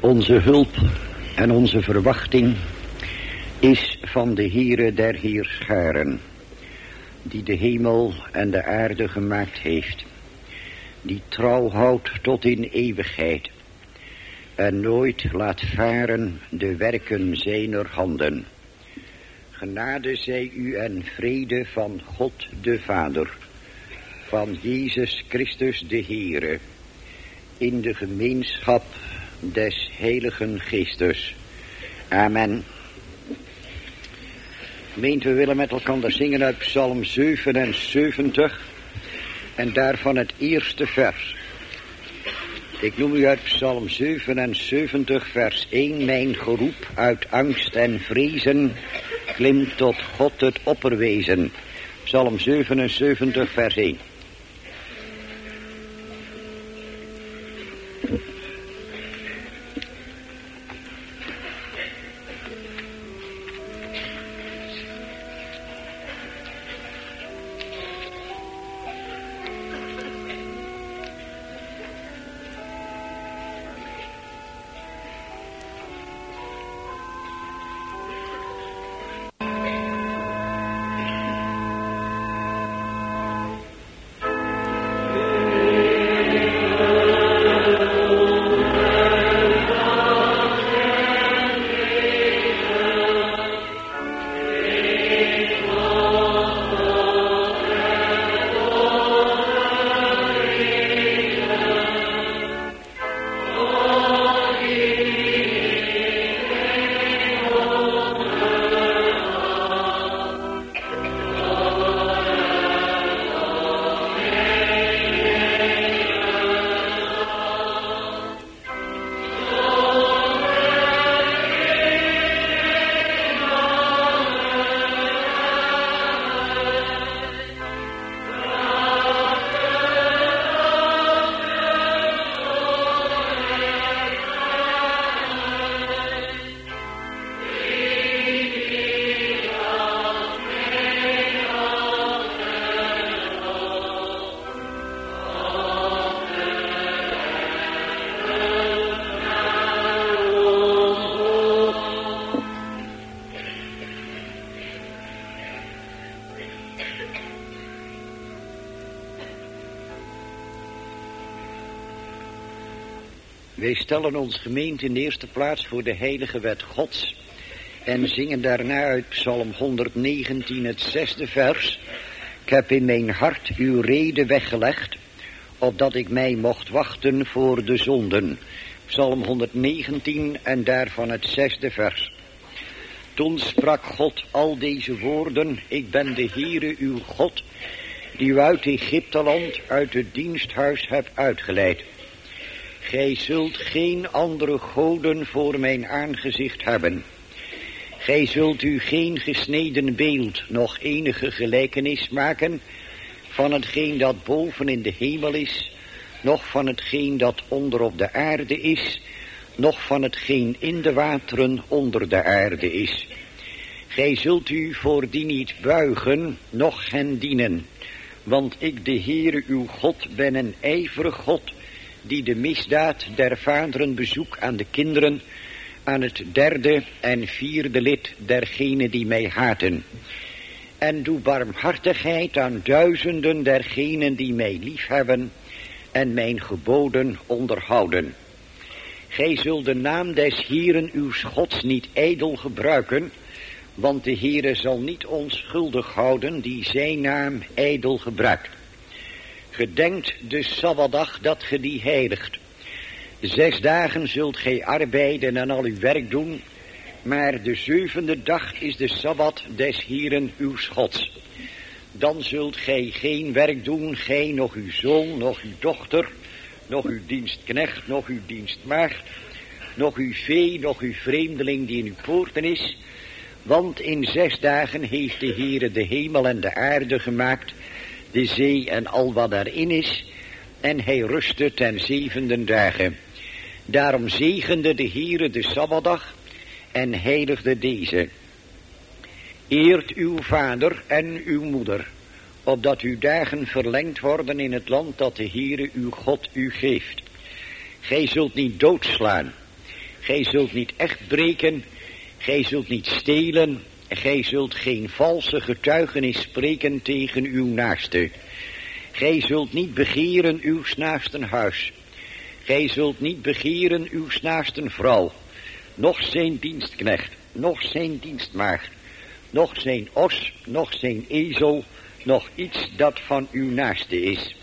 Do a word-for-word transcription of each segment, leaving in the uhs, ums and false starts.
Onze hulp en onze verwachting is van de Heere der Heerscharen, die de hemel en de aarde gemaakt heeft, die trouw houdt tot in eeuwigheid en nooit laat varen de werken zijner handen. Genade zij u en vrede van God de Vader, van Jezus Christus de Heere, in de gemeenschap des Heiligen Geestes. Amen. Gemeente, we willen met elkaar zingen uit Psalm zevenenzeventig en daarvan het eerste vers. Ik noem u uit Psalm zevenenzeventig vers één, mijn geroep uit angst en vrezen klimt tot God het opperwezen. Psalm zevenenzeventig vers één. Wij stellen ons gemeente in de eerste plaats voor de heilige wet Gods en zingen daarna uit Psalm honderdnegentien het zesde vers. Ik heb in mijn hart uw rede weggelegd, opdat ik mij mocht wachten voor de zonden. Psalm honderdnegentien en daarvan het zesde vers. Toen sprak God al deze woorden, ik ben de Heere uw God, die u uit Egypteland, uit het diensthuis hebt uitgeleid. Gij zult geen andere goden voor mijn aangezicht hebben. Gij zult u geen gesneden beeld, nog enige gelijkenis maken van hetgeen dat boven in de hemel is, noch van hetgeen dat onder op de aarde is, noch van hetgeen in de wateren onder de aarde is. Gij zult u voor die niet buigen, noch hen dienen, want ik de Heere uw God ben een ijverig God, die de misdaad der vaderen bezoek aan de kinderen, aan het derde en vierde lid dergenen die mij haten. En doe barmhartigheid aan duizenden dergenen die mij liefhebben en mijn geboden onderhouden. Gij zult de naam des Heeren uw Gods niet ijdel gebruiken, want de Heere zal niet onschuldig houden die zijn naam ijdel gebruikt. Gedenkt de Sabbatdag dat ge die heiligt. Zes dagen zult gij arbeiden en al uw werk doen, maar de zevende dag is de Sabbat des Heeren uw Gods. Dan zult gij geen werk doen, gij, nog uw zoon, nog uw dochter, nog uw dienstknecht, nog uw dienstmaagd, nog uw vee, nog uw vreemdeling die in uw poorten is. Want in zes dagen heeft de Heere de hemel en de aarde gemaakt, de zee en al wat daarin is, en hij rustte ten zevende dagen. Daarom zegende de Heere de Sabbatdag en heiligde deze. Eert uw vader en uw moeder, opdat uw dagen verlengd worden in het land dat de Heere uw God u geeft. Gij zult niet doodslaan. gij zult niet echt breken, gij zult niet stelen, gij zult geen valse getuigenis spreken tegen uw naaste. Gij zult niet begeren uw naasten huis. Gij zult niet begeren uw naasten vrouw, noch zijn dienstknecht, noch zijn dienstmaagd, noch zijn os, noch zijn ezel, noch iets dat van uw naaste is.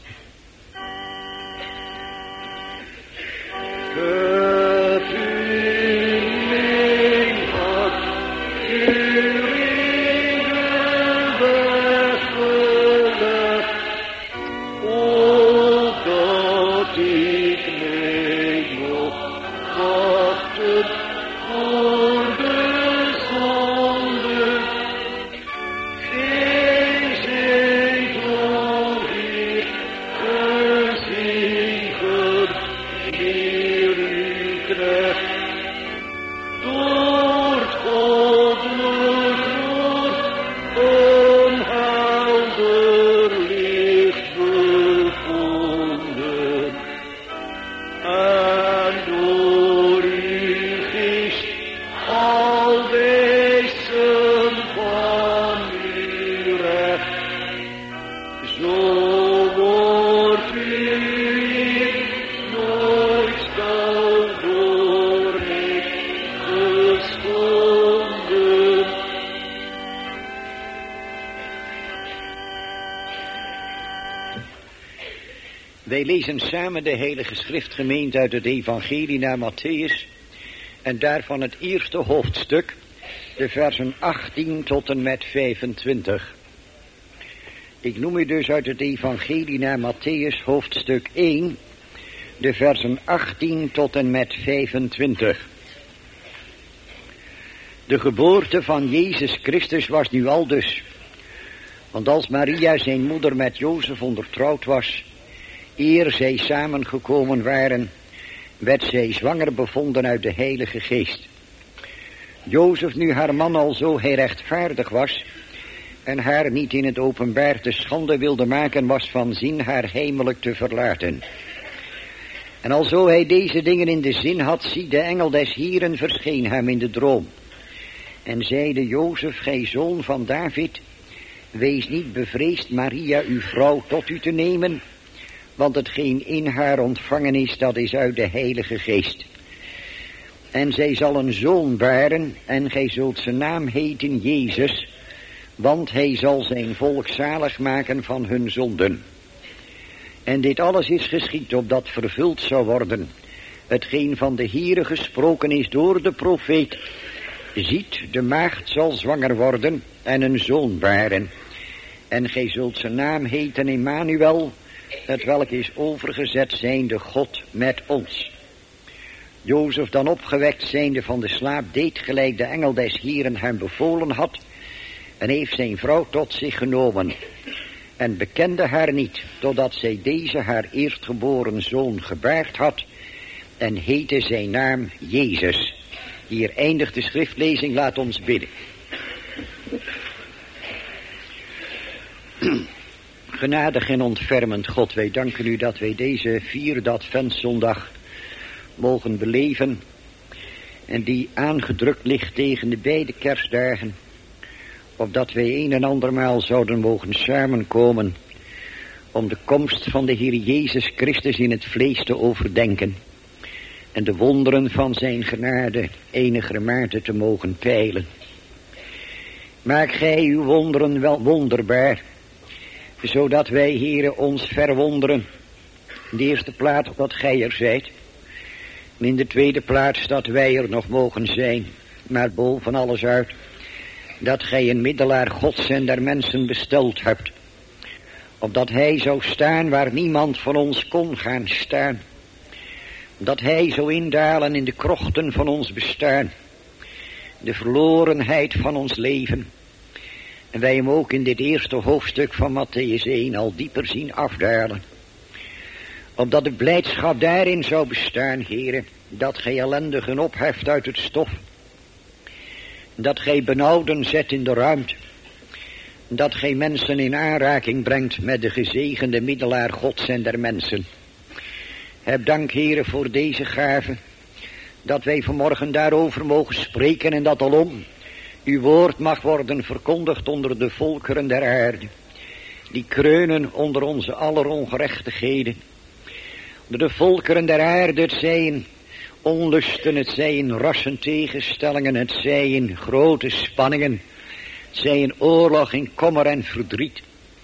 Wij lezen samen de Heilige Schriftgemeente uit het Evangelie naar Matthäus en daarvan het eerste hoofdstuk, de versen achttien tot en met vijfentwintig. Ik noem u dus uit het Evangelie naar Matthäus hoofdstuk één, de versen achttien tot en met vijfentwintig. De geboorte van Jezus Christus was nu al dus, want als Maria zijn moeder met Jozef ondertrouwd was, eer zij samengekomen waren, werd zij zwanger bevonden uit de Heilige Geest. Jozef, nu haar man al zo hij rechtvaardig was en haar niet in het openbaar te schande wilde maken, was van zin haar heimelijk te verlaten. En alzo hij deze dingen in de zin had, zie de engel des Hieren verscheen hem in de droom. En zeide: Jozef, gij zoon van David, wees niet bevreesd Maria uw vrouw tot u te nemen, want hetgeen in haar ontvangen is, dat is uit de Heilige Geest. En zij zal een zoon baren, en gij zult zijn naam heten Jezus, want hij zal zijn volk zalig maken van hun zonden. En dit alles is geschied, opdat vervuld zou worden hetgeen van de Heere gesproken is door de profeet. Ziet, de maagd zal zwanger worden en een zoon baren. En gij zult zijn naam heten Emmanuel, het welk is overgezet zijnde God met ons. Jozef dan opgewekt zijnde van de slaap deed gelijk de engel des Heeren hem bevolen had, en heeft zijn vrouw tot zich genomen, en bekende haar niet, totdat zij deze haar eerstgeboren zoon gebaard had, en heette zijn naam Jezus. Hier eindigt de schriftlezing, laat ons bidden. Genadig en ontfermend God, wij danken u dat wij deze vierde adventszondag mogen beleven, en die aangedrukt ligt tegen de beide kerstdagen, opdat wij een en andermaal zouden mogen samenkomen om de komst van de Heer Jezus Christus in het vlees te overdenken en de wonderen van zijn genade enigermate te mogen peilen. Maak gij uw wonderen wel wonderbaar, zodat wij, Heere, ons verwonderen. In de eerste plaats dat gij er zijt, en in de tweede plaats dat wij er nog mogen zijn, maar boven alles uit dat gij een middelaar Gods en der mensen besteld hebt, opdat hij zou staan waar niemand van ons kon gaan staan, dat hij zou indalen in de krochten van ons bestaan, de verlorenheid van ons leven, en wij hem ook in dit eerste hoofdstuk van Matthäus één al dieper zien afdalen, opdat de blijdschap daarin zou bestaan, Heere, dat gij ellendigen opheft uit het stof, dat gij benauwden zet in de ruimte, dat gij mensen in aanraking brengt met de gezegende middelaar Gods en der mensen. Heb dank, Heere, voor deze gave, dat wij vanmorgen daarover mogen spreken en dat alom uw woord mag worden verkondigd onder de volkeren der aarde, die kreunen onder onze aller ongerechtigheden. Onder de volkeren der aarde, het zijn onlusten, het zijn rassen tegenstellingen, het zijn grote spanningen, het zijn oorlog in kommer en verdriet.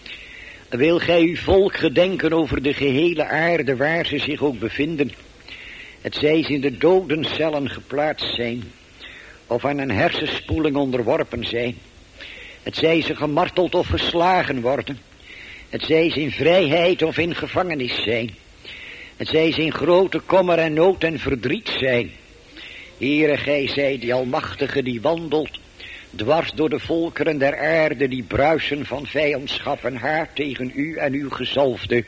Wil gij uw volk gedenken over de gehele aarde waar ze zich ook bevinden, het zij ze in de dodencellen geplaatst zijn, of aan een hersenspoeling onderworpen zijn, het zij ze gemarteld of verslagen worden, het zij ze in vrijheid of in gevangenis zijn, het zij ze in grote kommer en nood en verdriet zijn. Heere, gij zij die almachtige die wandelt dwars door de volkeren der aarde, die bruisen van vijandschap en haat tegen u en uw gezalfde.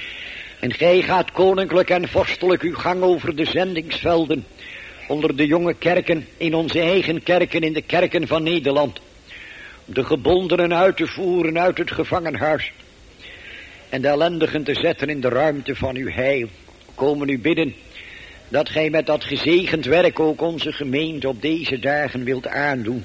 En gij gaat koninklijk en vorstelijk uw gang over de zendingsvelden, onder de jonge kerken, in onze eigen kerken, in de kerken van Nederland, om de gebondenen uit te voeren uit het gevangenhuis en de ellendigen te zetten in de ruimte van uw heil. We komen u bidden dat gij met dat gezegend werk ook onze gemeente op deze dagen wilt aandoen.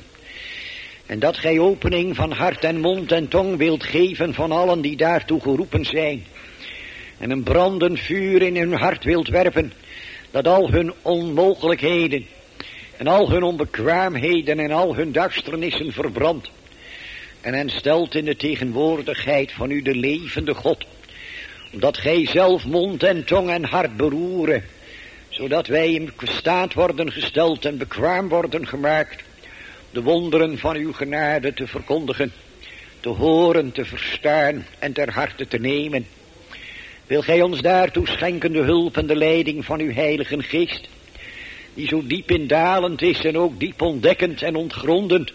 En dat gij opening van hart en mond en tong wilt geven van allen die daartoe geroepen zijn. En een brandend vuur in hun hart wilt werpen, dat al hun onmogelijkheden en al hun onbekwaamheden en al hun duisternissen verbrandt. En hen stelt in de tegenwoordigheid van u de levende God. Omdat gij zelf mond en tong en hart beroeren, zodat wij in staat worden gesteld en bekwaam worden gemaakt de wonderen van uw genade te verkondigen, te horen, te verstaan en ter harte te nemen. Wil gij ons daartoe schenken de hulp en de leiding van uw heilige geest, die zo diep indalend is en ook diep ontdekkend en ontgrondend,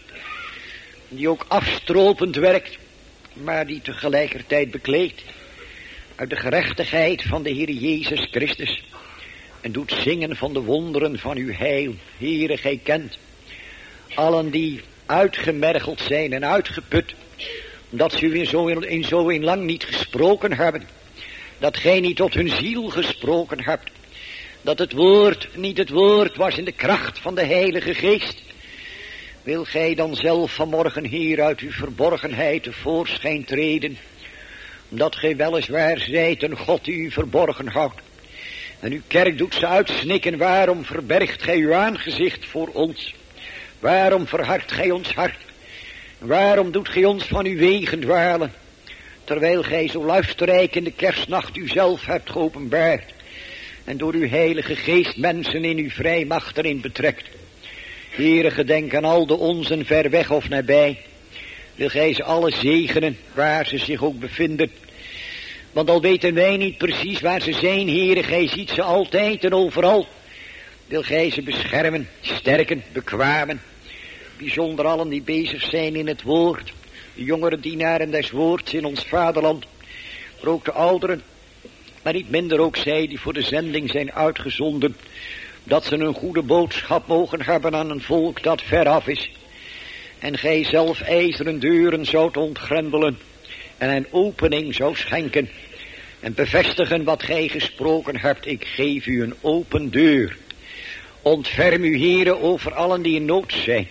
die ook afstropend werkt, maar die tegelijkertijd bekleedt uit de gerechtigheid van de Heer Jezus Christus en doet zingen van de wonderen van uw heil. Heere, gij kent allen die uitgemergeld zijn en uitgeput, omdat ze u in zo in, in zo in lang niet gesproken hebben, dat gij niet tot hun ziel gesproken hebt, dat het woord niet het woord was in de kracht van de Heilige Geest. Wil gij dan zelf vanmorgen hier uit uw verborgenheid tevoorschijn treden, omdat gij weliswaar zijt een God die u verborgen houdt. En uw kerk doet ze uitsnikken, waarom verbergt gij uw aangezicht voor ons? Waarom verhardt gij ons hart? Waarom doet gij ons van uw wegen dwalen, terwijl gij zo luisterrijk in de kerstnacht uzelf hebt geopenbaard en door uw heilige geest mensen in uw vrijmacht erin betrekt? Heere, gedenk aan al de onzen ver weg of nabij. Wil gij ze alle zegenen waar ze zich ook bevinden. Want al weten wij niet precies waar ze zijn, Heere, gij ziet ze altijd en overal. Wil gij ze beschermen, sterken, bekwamen. Bijzonder allen die bezig zijn in het woord. De jongere dienaren des woords in ons vaderland. Maar ook de ouderen. Maar niet minder ook zij die voor de zending zijn uitgezonden. Dat ze een goede boodschap mogen hebben aan een volk dat veraf is. En gij zelf ijzeren deuren zoudt ontgrendelen. En een opening zou schenken. En bevestigen wat gij gesproken hebt. Ik geef u een open deur. Ontferm u, Heere, over allen die in nood zijn.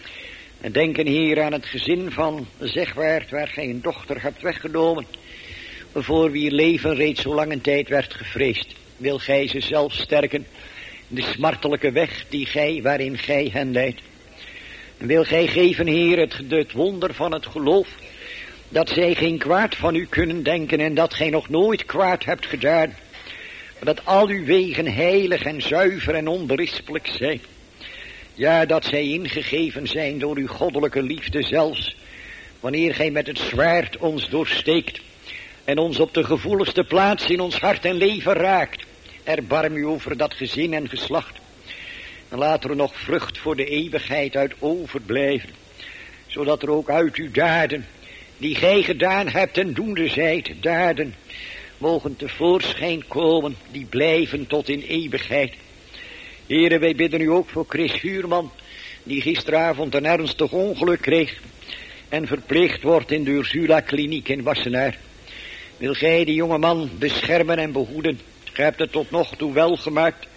En denken, Heer, aan het gezin van Zegwaard, waar gij een dochter hebt weggenomen, voor wie leven reeds zo lange tijd werd gevreesd. Wil gij ze zelf sterken in de smartelijke weg die gij, waarin gij hen leidt. En wil gij geven, Heer, het, het wonder van het geloof, dat zij geen kwaad van u kunnen denken en dat gij nog nooit kwaad hebt gedaan, maar dat al uw wegen heilig en zuiver en onberispelijk zijn. Ja, dat zij ingegeven zijn door uw goddelijke liefde zelfs, wanneer gij met het zwaard ons doorsteekt en ons op de gevoeligste plaats in ons hart en leven raakt. Erbarm u over dat gezin en geslacht. En laat er nog vrucht voor de eeuwigheid uit overblijven, zodat er ook uit uw daden, die gij gedaan hebt en doende zijt, daden, mogen tevoorschijn komen, die blijven tot in eeuwigheid. Heere, wij bidden u ook voor Chris Huurman, die gisteravond een ernstig ongeluk kreeg en verpleegd wordt in de Ursula kliniek in Wassenaar. Wil gij die jonge man beschermen en behoeden? Gij hebt het tot nog toe wel gemaakt,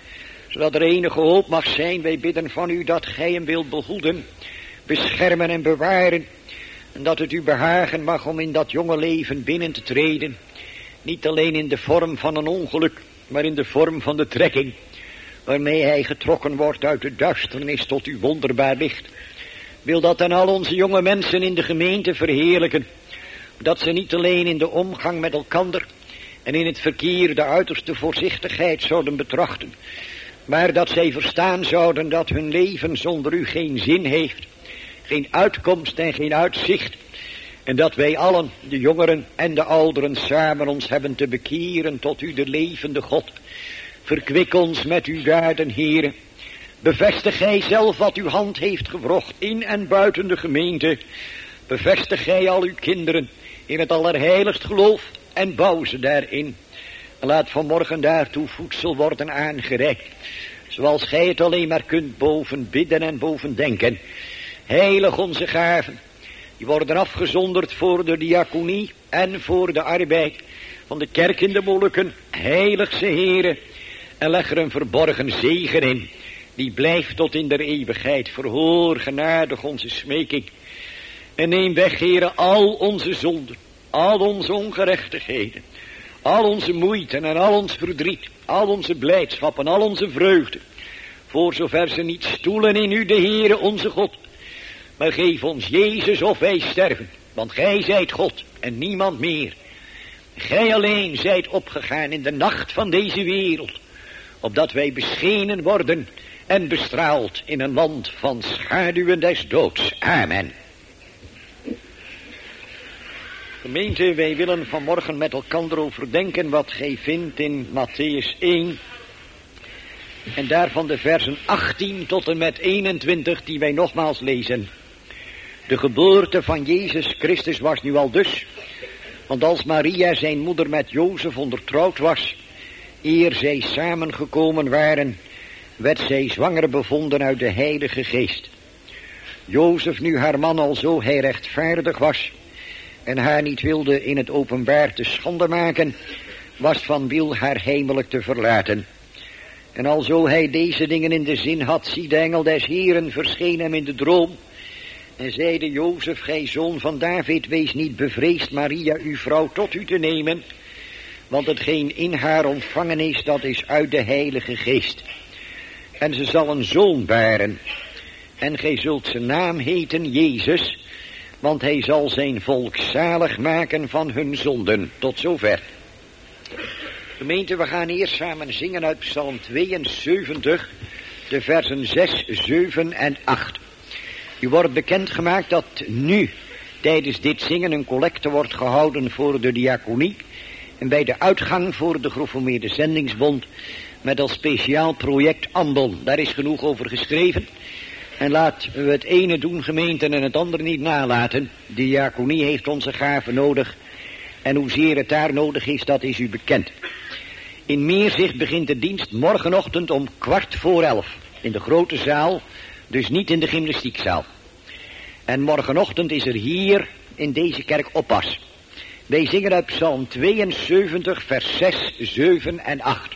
zodat er enige hoop mag zijn. Wij bidden van u dat gij hem wilt behoeden, beschermen en bewaren. En dat het u behagen mag om in dat jonge leven binnen te treden. Niet alleen in de vorm van een ongeluk, maar in de vorm van de trekking, waarmee hij getrokken wordt uit de duisternis tot uw wonderbaar licht. Wil dat dan al onze jonge mensen in de gemeente verheerlijken. Dat ze niet alleen in de omgang met elkander en in het verkeer de uiterste voorzichtigheid zouden betrachten, maar dat zij verstaan zouden dat hun leven zonder u geen zin heeft, geen uitkomst en geen uitzicht. En dat wij allen, de jongeren en de ouderen, samen ons hebben te bekeren tot u de levende God. Verkwik ons met uw daden, Heere. Bevestig gij zelf wat uw hand heeft gewrocht in en buiten de gemeente. Bevestig gij al uw kinderen in het allerheiligst geloof en bouw ze daarin. En laat vanmorgen daartoe voedsel worden aangereikt, zoals gij het alleen maar kunt boven bidden en boven denken. Heilig onze gaven, die worden afgezonderd voor de diaconie en voor de arbeid van de kerk in de Molukken. Heilig ze, Heere, en leg er een verborgen zegen in, die blijft tot in der eeuwigheid. Verhoor genadig onze smeking. En neem weg, Heere, al onze zonden, al onze ongerechtigheden, al onze moeite en al ons verdriet, al onze blijdschap en al onze vreugde, voor zover ze niet stoelen in u, de Heere onze God. Maar geef ons Jezus of wij sterven, want gij zijt God en niemand meer. Gij alleen zijt opgegaan in de nacht van deze wereld, opdat wij beschenen worden en bestraald in een land van schaduwen des doods. Amen. Gemeente, wij willen vanmorgen met elkaar overdenken wat gij vindt in Mattheüs één. En daarvan de versen achttien tot en met eenentwintig die wij nogmaals lezen. De geboorte van Jezus Christus was nu al dus, want als Maria zijn moeder met Jozef ondertrouwd was, eer zij samengekomen waren, werd zij zwanger bevonden uit de Heilige Geest. Jozef, nu haar man al zo hij rechtvaardig was en haar niet wilde in het openbaar te schande maken, was van wil haar heimelijk te verlaten. En alzo hij deze dingen in de zin had, zie de engel des Heeren verscheen hem in de droom en zeide: Jozef, gij zoon van David, wees niet bevreesd Maria uw vrouw tot u te nemen, want hetgeen in haar ontvangen is, dat is uit de Heilige Geest. En ze zal een zoon baren, en gij zult zijn naam heten Jezus, want hij zal zijn volk zalig maken van hun zonden. Tot zover. Gemeente, we gaan eerst samen zingen uit Psalm tweeënzeventig, de versen zes, zeven en acht. U wordt bekendgemaakt dat nu tijdens dit zingen een collecte wordt gehouden voor de diaconie en bij de uitgang voor de Gereformeerde Zendingsbond met als speciaal project Ambon. Daar is genoeg over geschreven. En laten we het ene doen, gemeente, en het andere niet nalaten. De diaconie heeft onze gaven nodig. En hoezeer het daar nodig is, dat is u bekend. In Meerzicht begint de dienst morgenochtend om kwart voor elf. In de grote zaal, dus niet in de gymnastiekzaal. En morgenochtend is er hier in deze kerk oppas. Wij zingen uit Psalm tweeënzeventig, vers zes, zeven en acht.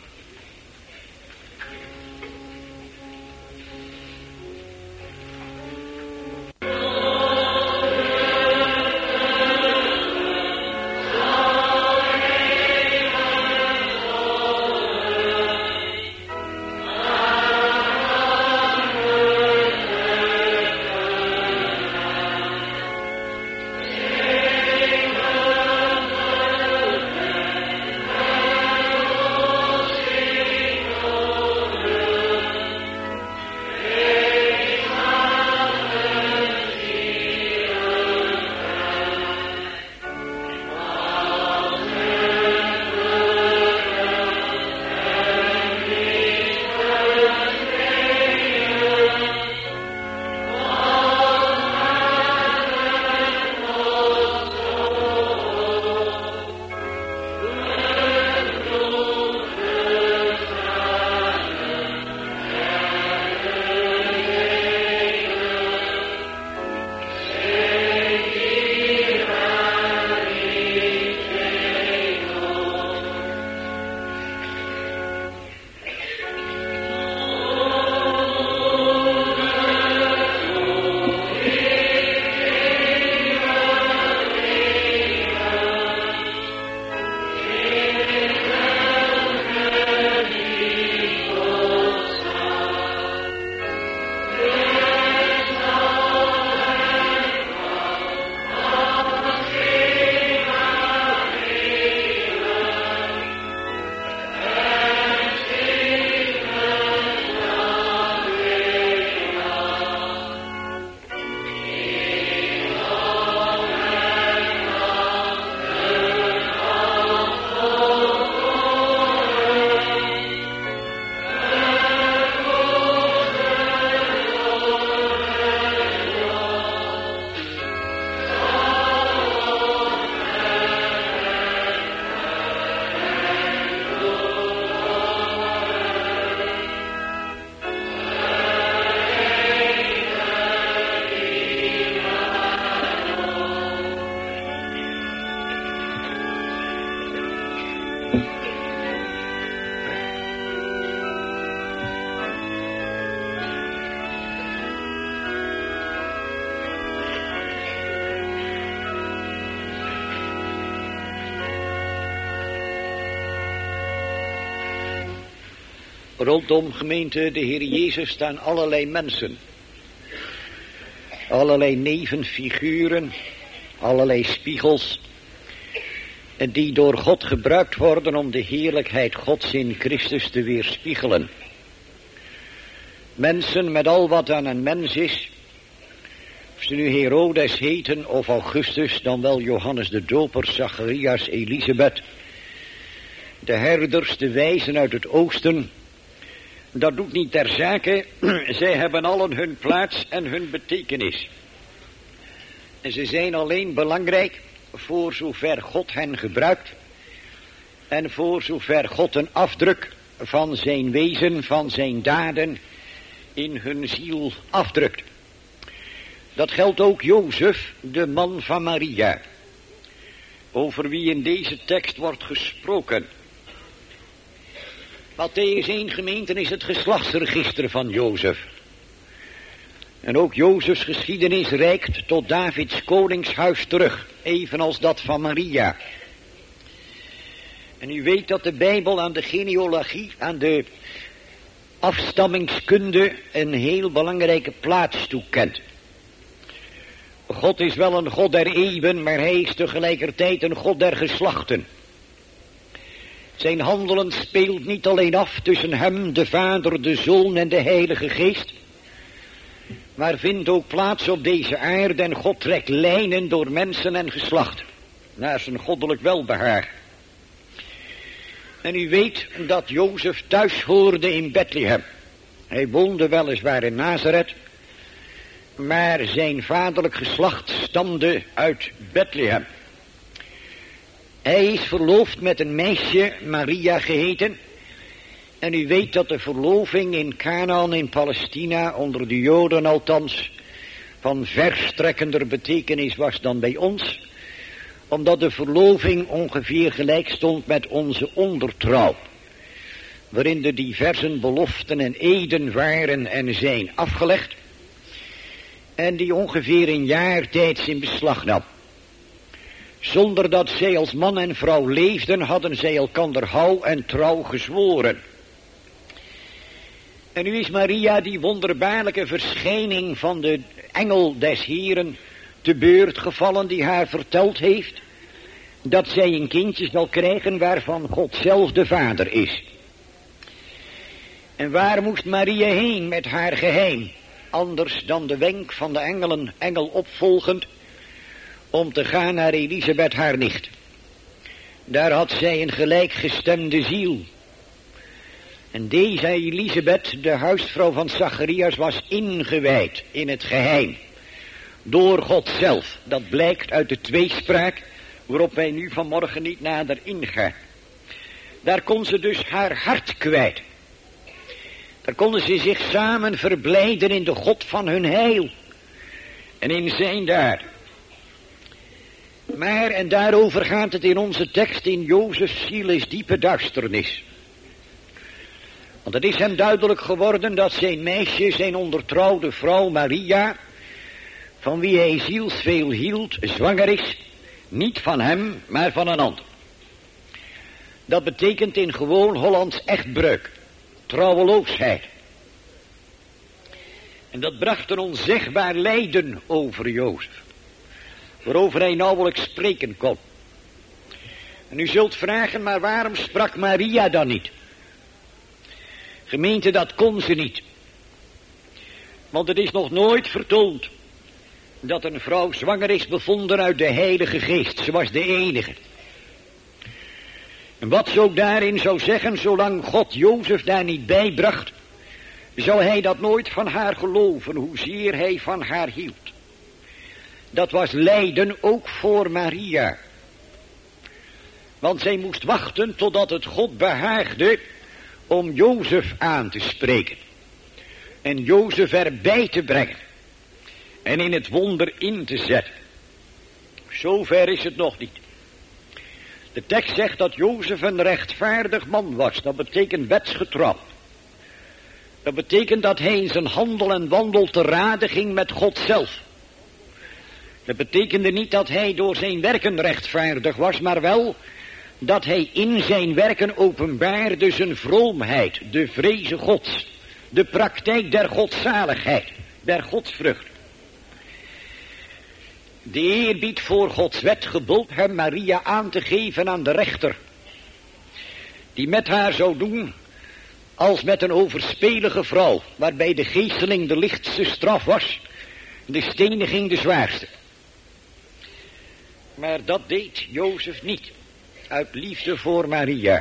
Rondom gemeente de Heer Jezus staan allerlei mensen. Allerlei nevenfiguren, allerlei spiegels. En die door God gebruikt worden om de heerlijkheid Gods in Christus te weerspiegelen. Mensen met al wat aan een mens is. Of ze nu Herodes heten of Augustus, dan wel Johannes de Doper, Zacharias, Elisabeth. De herders, de wijzen uit het oosten. Dat doet niet ter zake. Zij hebben allen hun plaats en hun betekenis. En ze zijn alleen belangrijk voor zover God hen gebruikt. En voor zover God een afdruk van zijn wezen, van zijn daden in hun ziel afdrukt. Dat geldt ook Jozef, de man van Maria. Over wie in deze tekst wordt gesproken. Mattheüs één gemeente is het geslachtsregister van Jozef. En ook Jozefs geschiedenis reikt tot Davids koningshuis terug, evenals dat van Maria. En u weet dat de Bijbel aan de genealogie, aan de afstammingskunde een heel belangrijke plaats toekent. God is wel een God der eeuwen, maar hij is tegelijkertijd een God der geslachten. Zijn handelen speelt niet alleen af tussen hem, de Vader, de Zoon en de Heilige Geest, maar vindt ook plaats op deze aarde en God trekt lijnen door mensen en geslachten, naar zijn goddelijk welbehagen. En u weet dat Jozef thuis hoorde in Bethlehem. Hij woonde weliswaar in Nazareth, maar zijn vaderlijk geslacht stamde uit Bethlehem. Hij is verloofd met een meisje, Maria geheten. En u weet dat de verloving in Canaan in Palestina, onder de Joden althans, van verstrekkender betekenis was dan bij ons. Omdat de verloving ongeveer gelijk stond met onze ondertrouw. Waarin de diverse beloften en eden waren en zijn afgelegd. En die ongeveer een jaar tijds in beslag nam. Zonder dat zij als man en vrouw leefden, hadden zij elkander houw en trouw gezworen. En nu is Maria die wonderbaarlijke verschijning van de engel des Heren te beurt gevallen, die haar verteld heeft dat zij een kindje zal krijgen waarvan God zelf de vader is. En waar moest Maria heen met haar geheim, anders dan de wenk van de engelen, engel opvolgend, om te gaan naar Elisabeth haar nicht. Daar had zij een gelijkgestemde ziel. En deze Elisabeth, de huisvrouw van Zacharias, was ingewijd in het geheim. Door God zelf. Dat blijkt uit de tweespraak, waarop wij nu vanmorgen niet nader ingaan. Daar kon ze dus haar hart kwijt. Daar konden ze zich samen verblijden in de God van hun heil. En in zijn daad. Maar, en daarover gaat het in onze tekst, in Jozefs ziel is diepe duisternis. Want het is hem duidelijk geworden dat zijn meisje, zijn ondertrouwde vrouw Maria, van wie hij zielsveel hield, zwanger is, niet van hem, maar van een ander. Dat betekent in gewoon Hollands echtbreuk, trouweloosheid. En dat bracht een onzegbaar lijden over Jozef, waarover hij nauwelijks spreken kon. En u zult vragen, maar waarom sprak Maria dan niet? Gemeente, dat kon ze niet. Want het is nog nooit vertoond dat een vrouw zwanger is bevonden uit de Heilige Geest. Ze was de enige. En wat ze ook daarin zou zeggen, zolang God Jozef daar niet bijbracht, zou hij dat nooit van haar geloven, hoezeer hij van haar hield. Dat was lijden ook voor Maria. Want zij moest wachten totdat het God behaagde om Jozef aan te spreken. En Jozef erbij te brengen. En in het wonder in te zetten. Zover is het nog niet. De tekst zegt dat Jozef een rechtvaardig man was. Dat betekent wetsgetrouw. Dat betekent dat hij in zijn handel en wandel te rade ging met God zelf. Dat betekende niet dat hij door zijn werken rechtvaardig was, maar wel dat hij in zijn werken openbaarde zijn vroomheid, de vreze Gods, de praktijk der godzaligheid, der godsvrucht. De eerbied voor Gods wet gebood hem Maria aan te geven aan de rechter, die met haar zou doen als met een overspelige vrouw, waarbij de geesteling de lichtste straf was, de steniging de zwaarste. Maar dat deed Jozef niet, uit liefde voor Maria.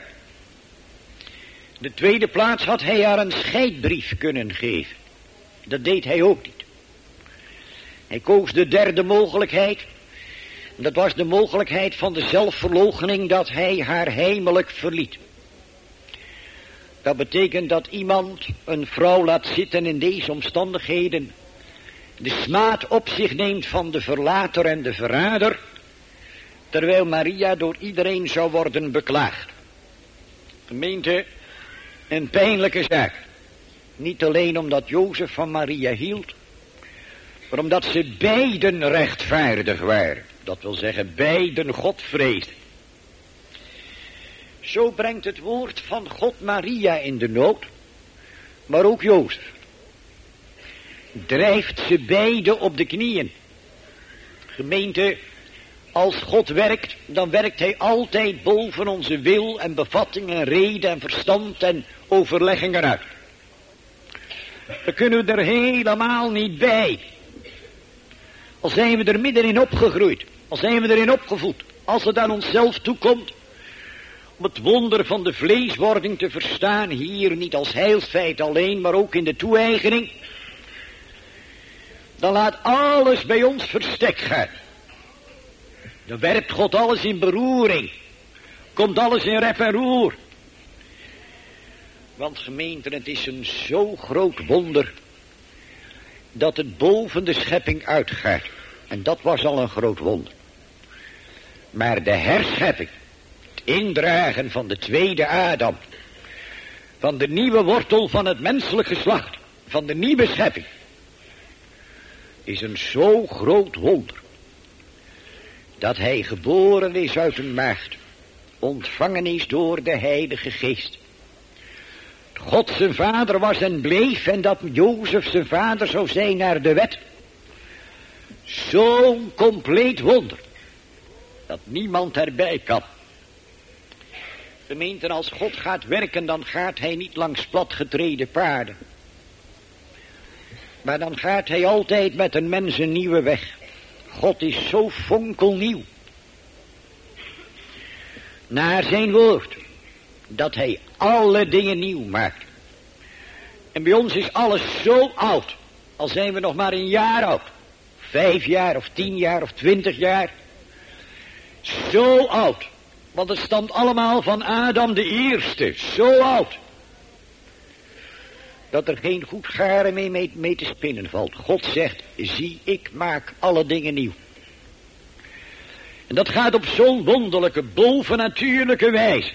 De tweede plaats had hij haar een scheidbrief kunnen geven. Dat deed hij ook niet. Hij koos de derde mogelijkheid. Dat was de mogelijkheid van de zelfverloochening, dat hij haar heimelijk verliet. Dat betekent dat iemand een vrouw laat zitten in deze omstandigheden, de smaad op zich neemt van de verlater en de verrader, terwijl Maria door iedereen zou worden beklaagd. Gemeente, een pijnlijke zaak. Niet alleen omdat Jozef van Maria hield, maar omdat ze beiden rechtvaardig waren. Dat wil zeggen, beiden God vreesden. Zo brengt het woord van God Maria in de nood, maar ook Jozef. Drijft ze beiden op de knieën. Gemeente, als God werkt, dan werkt hij altijd boven onze wil en bevatting en reden en verstand en overleggingen uit. Daar kunnen we er helemaal niet bij. Al zijn we er middenin opgegroeid, al zijn we erin opgevoed, als het aan onszelf toekomt, om het wonder van de vleeswording te verstaan, hier niet als heilsfeit alleen, maar ook in de toe-eigening, dan laat alles bij ons verstek gaan. Dan werpt God alles in beroering, komt alles in rep en roer. Want gemeente, het is een zo groot wonder, dat het boven de schepping uitgaat. En dat was al een groot wonder. Maar de herschepping, het indragen van de tweede Adam, van de nieuwe wortel van het menselijk geslacht, van de nieuwe schepping, is een zo groot wonder, dat hij geboren is uit een maagd, ontvangen is door de Heilige Geest. God zijn vader was en bleef, en dat Jozef zijn vader zou zijn naar de wet. Zo'n compleet wonder, dat niemand erbij kan. Gemeenten, als God gaat werken, dan gaat hij niet langs platgetreden paarden. Maar dan gaat hij altijd met een mens een nieuwe weg. God is zo fonkelnieuw naar zijn woord, dat hij alle dingen nieuw maakt. En bij ons is alles zo oud, al zijn we nog maar een jaar oud. Vijf jaar of tien jaar of twintig jaar. Zo oud, want het stamt allemaal van Adam de eerste, zo oud, dat er geen goed garen mee, mee, mee te spinnen valt. God zegt, zie, ik maak alle dingen nieuw. En dat gaat op zo'n wonderlijke, bovennatuurlijke wijze,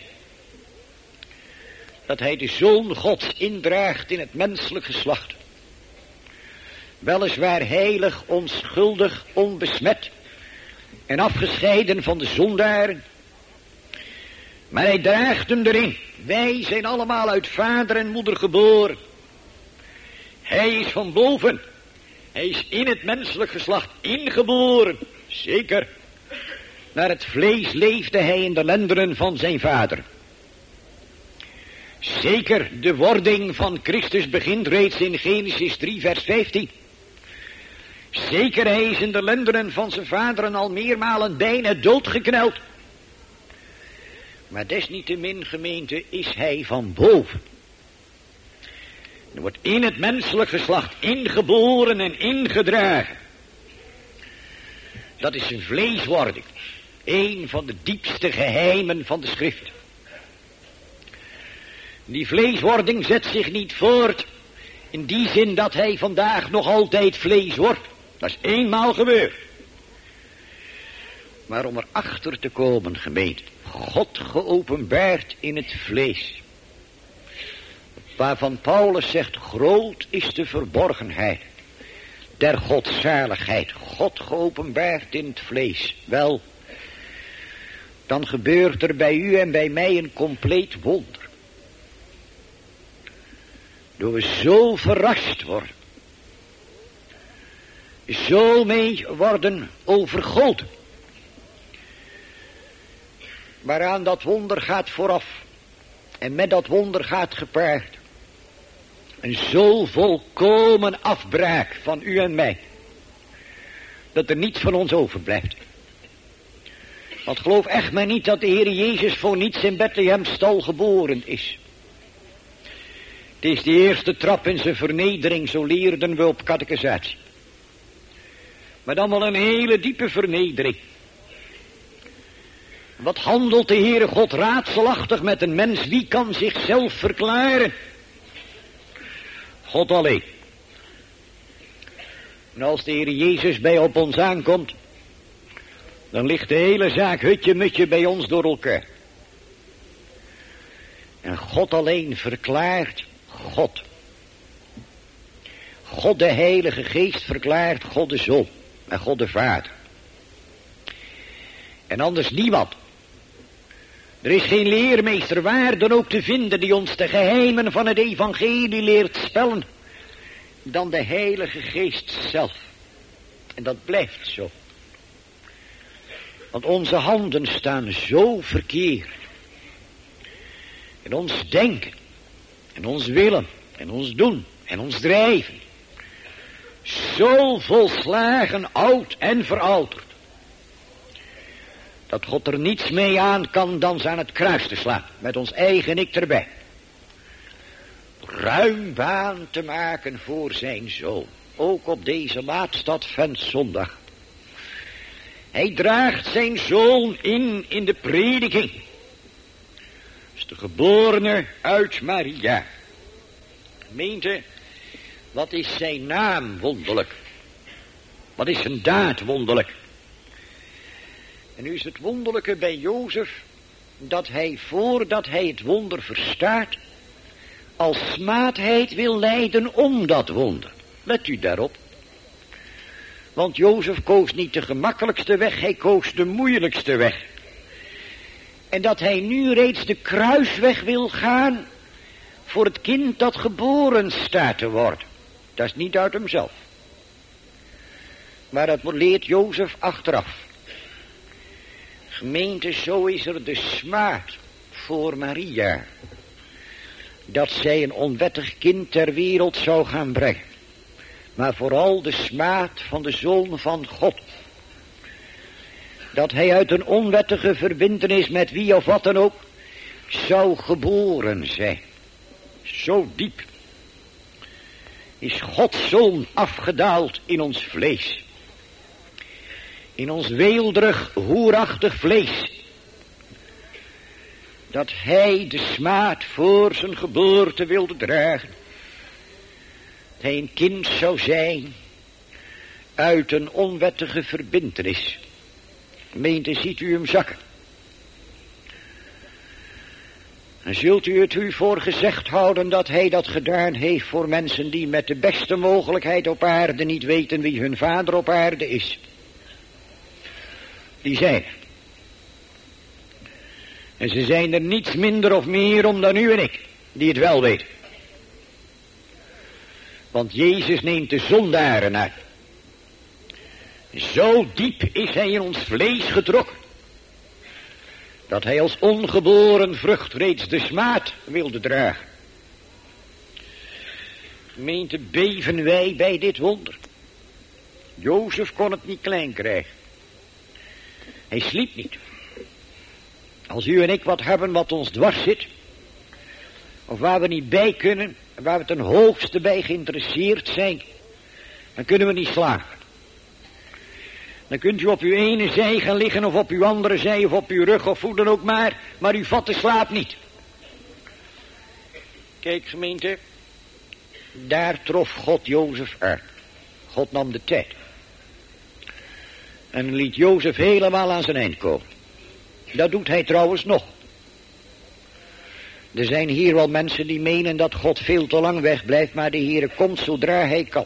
dat hij de Zoon Gods indraagt in het menselijk geslacht. Weliswaar heilig, onschuldig, onbesmet en afgescheiden van de zondaren, maar hij draagt hem erin. Wij zijn allemaal uit vader en moeder geboren. Hij is van boven. Hij is in het menselijk geslacht ingeboren. Zeker. Naar het vlees leefde hij in de lendenen van zijn vader. Zeker, de wording van Christus begint reeds in Genesis drie vers vijftien. Zeker, hij is in de lendenen van zijn vaderen al meermalen bijna doodgekneld. Maar desniettemin, gemeente, is hij van boven. Er wordt in het menselijk geslacht ingeboren en ingedragen. Dat is een vleeswording. Een van de diepste geheimen van de schrift. Die vleeswording zet zich niet voort in die zin dat hij vandaag nog altijd vlees wordt. Dat is eenmaal gebeurd. Maar om erachter te komen, gemeente, God geopenbaard in het vlees. Waarvan Paulus zegt, groot is de verborgenheid der godzaligheid. God geopenbaard in het vlees. Wel, dan gebeurt er bij u en bij mij een compleet wonder. Door we zo verrast worden. Zo mee worden overgoten. Waaraan dat wonder gaat vooraf. En met dat wonder gaat gepaard een zo volkomen afbraak van u en mij. Dat er niets van ons overblijft. Want geloof echt maar niet dat de Heer Jezus voor niets in Bethlehemstal geboren is. Het is de eerste trap in zijn vernedering, zo leerden we op catechisatie. Maar dan wel een hele diepe vernedering. Wat handelt de Heere God raadselachtig met een mens? Wie kan zichzelf verklaren? God alleen. En als de Heer Jezus bij op ons aankomt, dan ligt de hele zaak hutje-mutje bij ons door elkaar. En God alleen verklaart God. God de Heilige Geest verklaart God de Zoon en God de Vader. En anders niemand. Er is geen leermeester waar dan ook te vinden die ons de geheimen van het evangelie leert spellen dan de Heilige Geest zelf. En dat blijft zo. Want onze handen staan zo verkeerd. En ons denken, en ons willen, en ons doen, en ons drijven. Zo volslagen oud en verouderd. Dat God er niets mee aan kan dan ze aan het kruis te slaan. Met ons eigen ik erbij. Ruim baan te maken voor zijn zoon. Ook op deze laatste adventszondag. Hij draagt zijn zoon in in de prediking. Is de geborene uit Maria. Gemeente, wat is zijn naam wonderlijk. Wat is zijn daad wonderlijk. En nu is het wonderlijke bij Jozef, dat hij voordat hij het wonder verstaat, als smaadheid wil lijden om dat wonder. Let u daarop. Want Jozef koos niet de gemakkelijkste weg, hij koos de moeilijkste weg. En dat hij nu reeds de kruisweg wil gaan voor het kind dat geboren staat te worden. Dat is niet uit hemzelf. Maar dat leert Jozef achteraf. Gemeente, zo is er de smaad voor Maria. Dat zij een onwettig kind ter wereld zou gaan brengen. Maar vooral de smaad van de Zoon van God. Dat hij uit een onwettige verbintenis met wie of wat dan ook zou geboren zijn. Zo diep is Gods Zoon afgedaald in ons vlees. In ons weelderig, hoerachtig vlees. Dat hij de smaad voor zijn geboorte wilde dragen. Dat hij een kind zou zijn uit een onwettige verbintenis. Gemeente, ziet u hem zakken. En zult u het u voor gezegd houden dat hij dat gedaan heeft voor mensen die met de beste mogelijkheid op aarde niet weten wie hun vader op aarde is. Die zijn er. En ze zijn er niets minder of meer om dan u en ik, die het wel weten. Want Jezus neemt de zondaren uit. Zo diep is hij in ons vlees getrokken, dat hij als ongeboren vrucht reeds de smaad wilde dragen. Gemeente, beven wij bij dit wonder. Jozef kon het niet klein krijgen. Hij sliep niet. Als u en ik wat hebben wat ons dwars zit, of waar we niet bij kunnen, waar we ten hoogste bij geïnteresseerd zijn, dan kunnen we niet slagen. Dan kunt u op uw ene zij gaan liggen, of op uw andere zij, of op uw rug, of hoe dan ook maar, maar u vat de slaap niet. Kijk gemeente, daar trof God Jozef uit. God nam de tijd. En liet Jozef helemaal aan zijn eind komen. Dat doet hij trouwens nog. Er zijn hier wel mensen die menen dat God veel te lang wegblijft, maar de Heere komt zodra hij kan.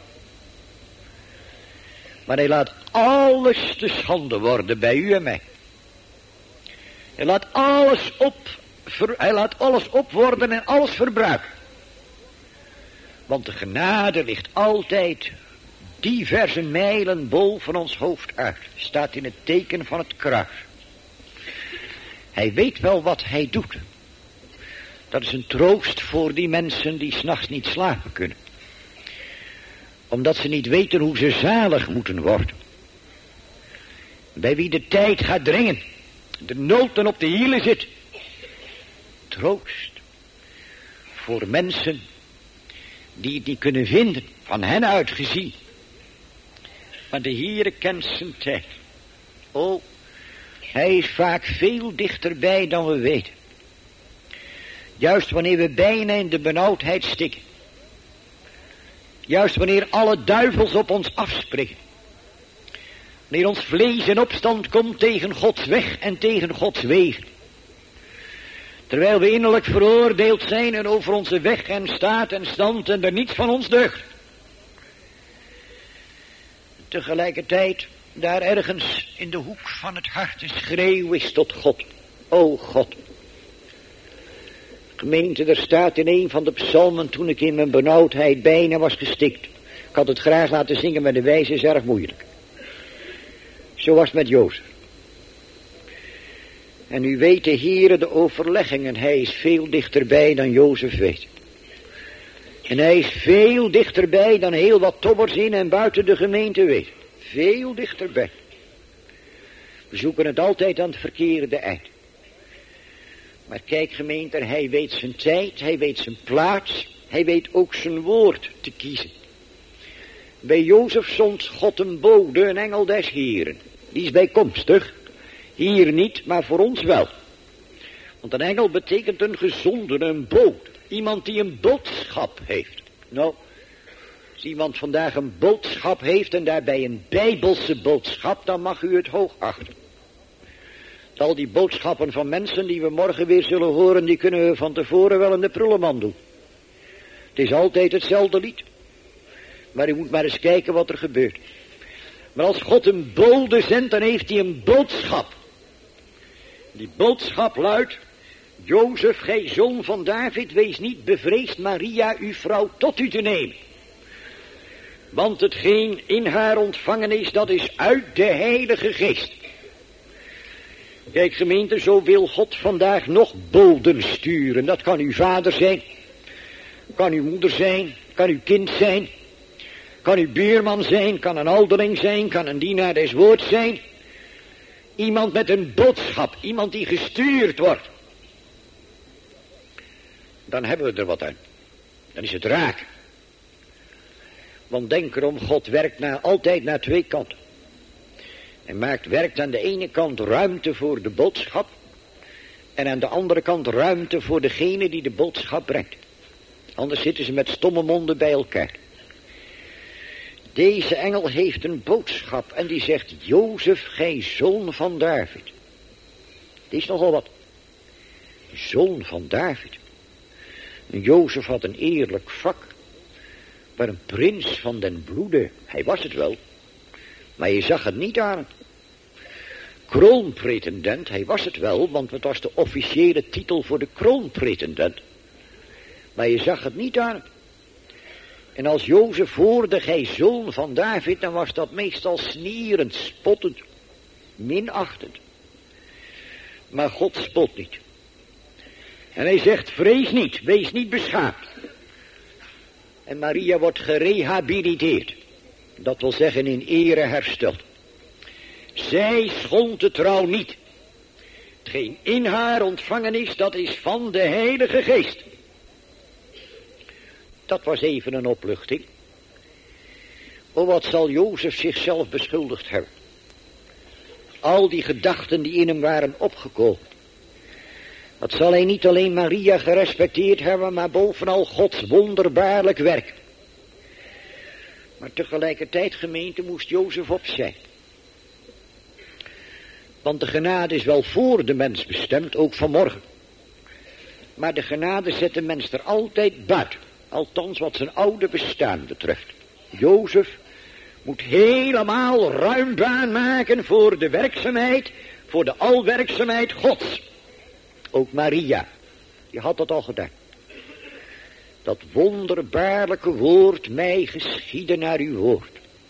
Maar hij laat alles te schande worden bij u en mij. Hij laat alles op, ver, hij laat alles opworden en alles verbruiken. Want de genade ligt altijd diverse mijlen boven ons hoofd uit. Staat in het teken van het kruis. Hij weet wel wat hij doet. Dat is een troost voor die mensen die 's nachts niet slapen kunnen. Omdat ze niet weten hoe ze zalig moeten worden. Bij wie de tijd gaat dringen. De nood dan op de hielen zit. Troost. Voor mensen die het niet kunnen vinden. Van hen uit gezien. Maar de Heere kent zijn tijd. Oh, hij is vaak veel dichterbij dan we weten. Juist wanneer we bijna in de benauwdheid stikken. Juist wanneer alle duivels op ons afspringen. Wanneer ons vlees in opstand komt tegen Gods weg en tegen Gods wegen. Terwijl we innerlijk veroordeeld zijn en over onze weg en staat en stand en er niets van ons deugt. Tegelijkertijd daar ergens in de hoek van het hart een schreeuw is tot God. O God. Gemeente, er staat in een van de psalmen toen ik in mijn benauwdheid bijna was gestikt. Ik had het graag laten zingen, maar de wijze is erg moeilijk. Zo was het met Jozef. En u weet de Heere de overleggingen. Hij is veel dichterbij dan Jozef weet. En hij is veel dichterbij dan heel wat tobbers in en buiten de gemeente weet. Veel dichterbij. We zoeken het altijd aan het verkeerde eind. Maar kijk gemeente, hij weet zijn tijd, hij weet zijn plaats. Hij weet ook zijn woord te kiezen. Bij Jozef zond God een bode, een engel des Heeren. Die is bijkomstig. Hier niet, maar voor ons wel. Want een engel betekent een gezondene, een bode. Iemand die een boodschap heeft. Nou, als iemand vandaag een boodschap heeft en daarbij een bijbelse boodschap, dan mag u het hoog achten. Al die boodschappen van mensen die we morgen weer zullen horen, die kunnen we van tevoren wel in de prullenmand doen. Het is altijd hetzelfde lied. Maar u moet maar eens kijken wat er gebeurt. Maar als God een bode zendt, dan heeft hij een boodschap. Die boodschap luidt: Jozef, gij zoon van David, wees niet bevreesd Maria, uw vrouw, tot u te nemen. Want hetgeen in haar ontvangen is, dat is uit de Heilige Geest. Kijk gemeente, zo wil God vandaag nog boden sturen. Dat kan uw vader zijn, kan uw moeder zijn, kan uw kind zijn, kan uw buurman zijn, kan een ouderling zijn, kan een dienaar des woords zijn. Iemand met een boodschap, iemand die gestuurd wordt. Dan hebben we er wat aan. Dan is het raak. Want denk erom, God werkt naar, altijd naar twee kanten. Hij maakt, werkt aan de ene kant ruimte voor de boodschap. En aan de andere kant ruimte voor degene die de boodschap brengt. Anders zitten ze met stomme monden bij elkaar. Deze engel heeft een boodschap en die zegt: Jozef, gij zoon van David. Dit is nogal wat. Zoon van David. En Jozef had een eerlijk vak. Maar een prins van den bloede, hij was het wel. Maar je zag het niet aan. Kroonpretendent, hij was het wel, want het was de officiële titel voor de kroonpretendent. Maar je zag het niet aan. En als Jozef hoorde, gij zoon van David, dan was dat meestal snierend, spottend, minachtend. Maar God spot niet. En hij zegt: vrees niet, wees niet beschaamd. En Maria wordt gerehabiliteerd. Dat wil zeggen in ere hersteld. Zij schond de trouw niet. Hetgeen in haar ontvangen is, dat is van de Heilige Geest. Dat was even een opluchting. O, wat zal Jozef zichzelf beschuldigd hebben. Al die gedachten die in hem waren opgekomen. Wat zal hij niet alleen Maria gerespecteerd hebben, maar bovenal Gods wonderbaarlijk werk. Maar tegelijkertijd, gemeente, moest Jozef opzij. Want de genade is wel voor de mens bestemd, ook vanmorgen. Maar de genade zet de mens er altijd buiten. Althans wat zijn oude bestaan betreft. Jozef moet helemaal ruim baan maken voor de werkzaamheid, voor de alwerkzaamheid Gods. Ook Maria, die had dat al gedaan. Dat wonderbaarlijke woord, mij geschieden naar uw woord.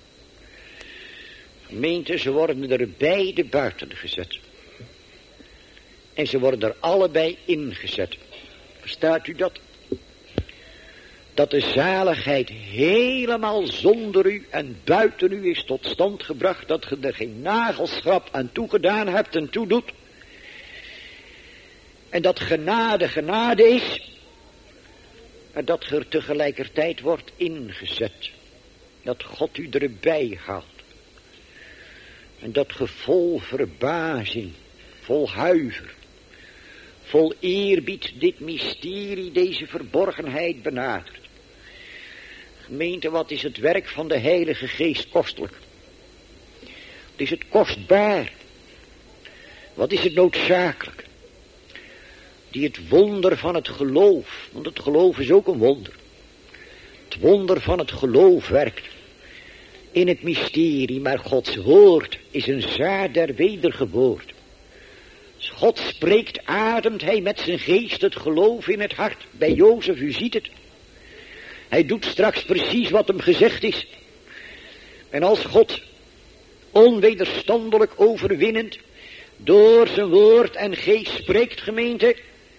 Gemeente, ze worden er beide buiten gezet. En ze worden er allebei ingezet. Verstaat u dat? Dat de zaligheid helemaal zonder u en buiten u is tot stand gebracht. Dat je er geen nagelschrap aan toegedaan hebt en toedoet. En dat genade genade is. En dat er tegelijkertijd wordt ingezet. Dat God u erbij haalt. En dat ge vol verbazing, vol huiver, vol eerbied dit mysterie, deze verborgenheid benadert. Gemeente, wat is het werk van de Heilige Geest kostelijk? Wat is het kostbaar? Wat is het noodzakelijk? Die het wonder van het geloof, want het geloof is ook een wonder. Het wonder van het geloof werkt in het mysterie, maar Gods woord is een zaad der wedergeboorte. Als God spreekt, ademt hij met zijn geest het geloof in het hart. Bij Jozef, u ziet het. Hij doet straks precies wat hem gezegd is. En als God onwederstandelijk overwinnend door zijn woord en geest spreekt, gemeente,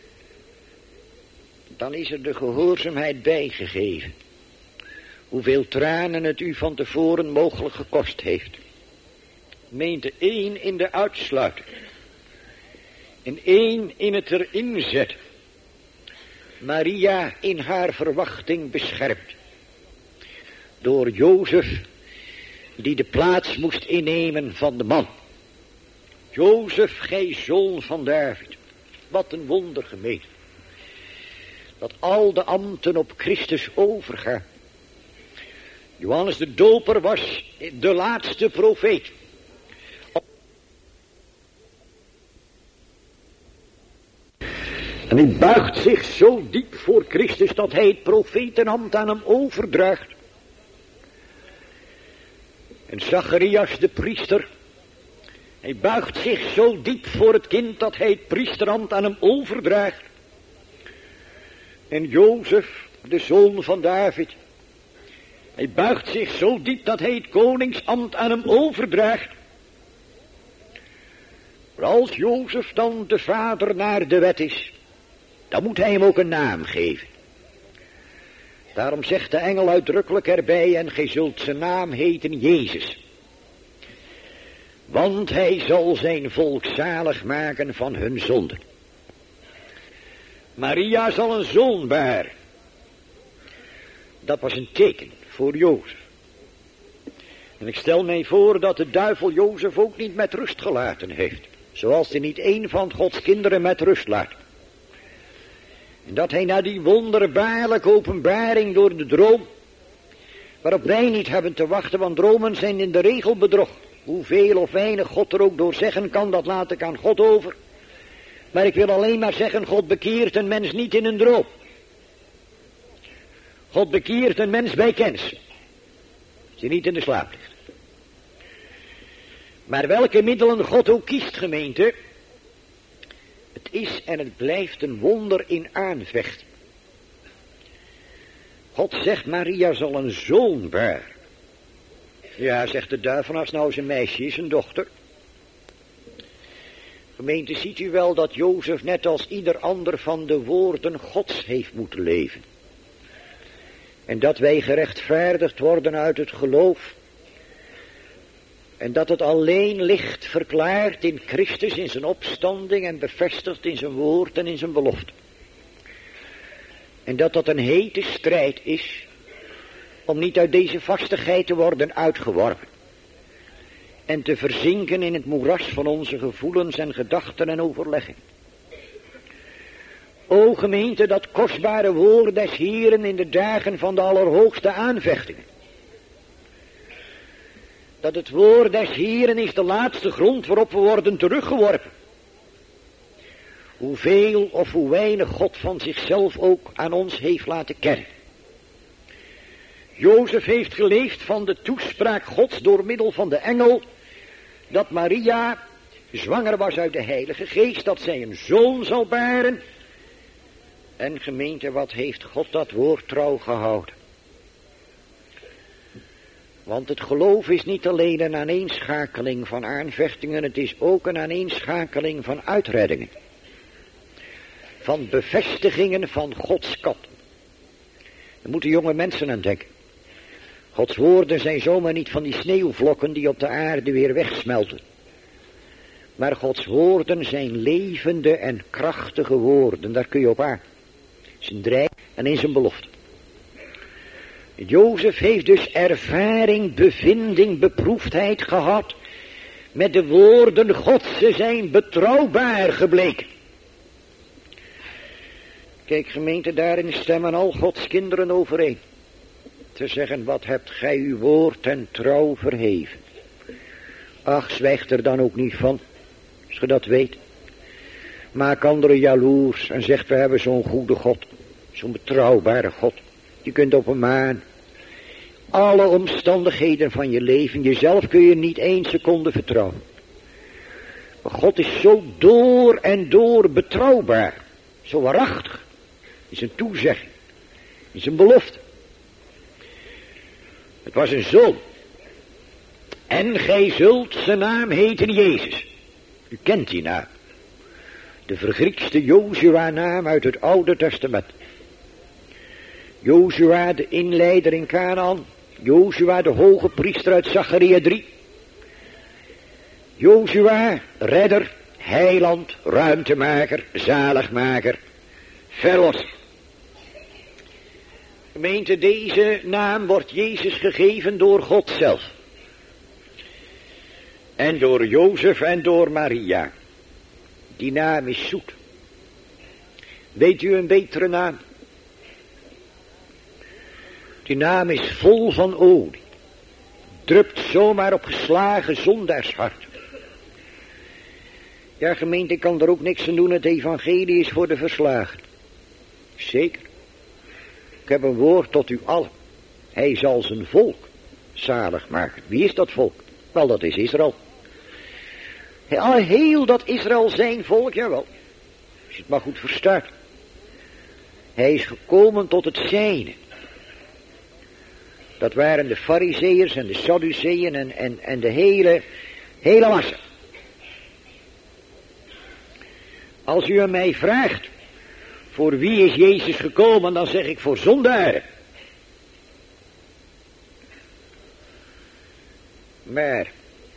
dan is er de gehoorzaamheid bijgegeven. Hoeveel tranen het u van tevoren mogelijk gekost heeft. Gemeente, één in de uitsluiting. En één in het erin zetten. Maria in haar verwachting beschermd. Door Jozef, die de plaats moest innemen van de man. Jozef, gij zoon van David. Wat een wonder, gemeente. Dat al de ambten op Christus overgaan. Johannes de Doper was de laatste profeet. En hij buigt zich zo diep voor Christus dat hij het profetenambt aan hem overdraagt. En Zacharias de priester, hij buigt zich zo diep voor het kind dat hij het priesterambt aan hem overdraagt. En Jozef, de zoon van David, hij buigt zich zo diep dat hij het koningsambt aan hem overdraagt. Maar als Jozef dan de vader naar de wet is, dan moet hij hem ook een naam geven. Daarom zegt de engel uitdrukkelijk erbij, en gij zult zijn naam heten Jezus. Want hij zal zijn volk zalig maken van hun zonden. Maria zal een zoon baren. Dat was een teken voor Jozef. En ik stel mij voor dat de duivel Jozef ook niet met rust gelaten heeft. Zoals hij niet één van Gods kinderen met rust laat. En dat hij na die wonderbaarlijke openbaring door de droom, waarop wij niet hebben te wachten, want dromen zijn in de regel bedrog. Hoeveel of weinig God er ook door zeggen kan, dat laat ik aan God over. Maar ik wil alleen maar zeggen, God bekeert een mens niet in een droom. God bekeert een mens bij kennis. Als hij niet in de slaap ligt. Maar welke middelen God ook kiest, gemeente, het is en het blijft een wonder in aanvechting. God zegt, Maria zal een zoon baren. Ja, zegt de duivel, als nou zijn meisje is, een dochter. Gemeente, ziet u wel dat Jozef net als ieder ander van de woorden Gods heeft moeten leven. En dat wij gerechtvaardigd worden uit het geloof. En dat het alleen ligt verklaard in Christus, in zijn opstanding en bevestigd in zijn woord en in zijn belofte. En dat dat een hete strijd is om niet uit deze vastigheid te worden uitgeworpen. En te verzinken in het moeras van onze gevoelens en gedachten en overlegging. O gemeente, dat kostbare woord des Heeren in de dagen van de allerhoogste aanvechtingen. Dat het woord des Heeren is de laatste grond waarop we worden teruggeworpen. Hoeveel of hoe weinig God van zichzelf ook aan ons heeft laten kennen. Jozef heeft geleefd van de toespraak Gods door middel van de engel, dat Maria zwanger was uit de Heilige Geest, dat zij een zoon zal baren. En gemeente, wat heeft God dat woord trouw gehouden? Want het geloof is niet alleen een aaneenschakeling van aanvechtingen, het is ook een aaneenschakeling van uitreddingen. Van bevestigingen van Gods kant. Daar moeten jonge mensen aan denken. Gods woorden zijn zomaar niet van die sneeuwvlokken die op de aarde weer wegsmelten. Maar Gods woorden zijn levende en krachtige woorden, daar kun je op aan. Zijn dreiging en in zijn belofte. Jozef heeft dus ervaring, bevinding, beproefdheid gehad met de woorden Gods. Ze zijn betrouwbaar gebleken. Kijk gemeente, daarin stemmen al Gods kinderen overeen. Te zeggen, wat hebt gij uw woord en trouw verheven. Ach, zwijg er dan ook niet van, als je dat weet. Maak anderen jaloers en zegt, we hebben zo'n goede God. Zo'n betrouwbare God. Je kunt op hem aan. Alle omstandigheden van je leven, jezelf kun je niet één seconde vertrouwen. Maar God is zo door en door betrouwbaar. Zo waarachtig. In zijn toezegging. In zijn belofte. Het was een zoon. En gij zult zijn naam heten Jezus. U kent die naam. De vergriekste Jozua naam uit het Oude Testament. Jozua de inleider in Kanaan. Jozua de hoge priester uit Zacharia drie. Jozua, redder, heiland, ruimtemaker, zaligmaker, verlosser. Gemeente, deze naam wordt Jezus gegeven door God zelf. En door Jozef en door Maria. Die naam is zoet. Weet u een betere naam? Die naam is vol van olie. Drupt zomaar op geslagen zondaarshart. Ja, gemeente, ik kan er ook niks aan doen. Het evangelie is voor de verslagen. Zeker. Ik heb een woord tot u allen. Hij zal zijn volk zalig maken. Wie is dat volk? Wel, dat is Israël. Al heel dat Israël zijn volk, jawel. Als je het maar goed verstaat. Hij is gekomen tot het zijne. Dat waren de Farizeeërs en de Sadduceeën en, en, en de hele, hele massa. Als u aan mij vraagt, voor wie is Jezus gekomen, dan zeg ik voor zondaren. Maar,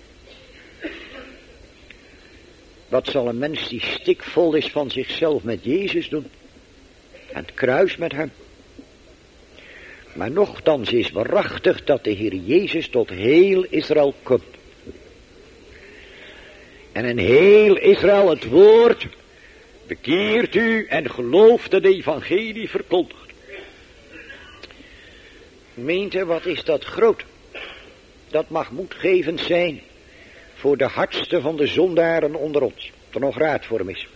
wat zal een mens die stikvol is van zichzelf met Jezus doen? Aan het kruis met hem. Maar nochtans is waarachtig dat de Heer Jezus tot heel Israël komt. En in heel Israël het woord, bekeert u en gelooft het evangelie verkondigt. Gemeente, wat is dat groot? Dat mag moedgevend zijn voor de hardste van de zondaren onder ons. Dat er nog raad voor hem is.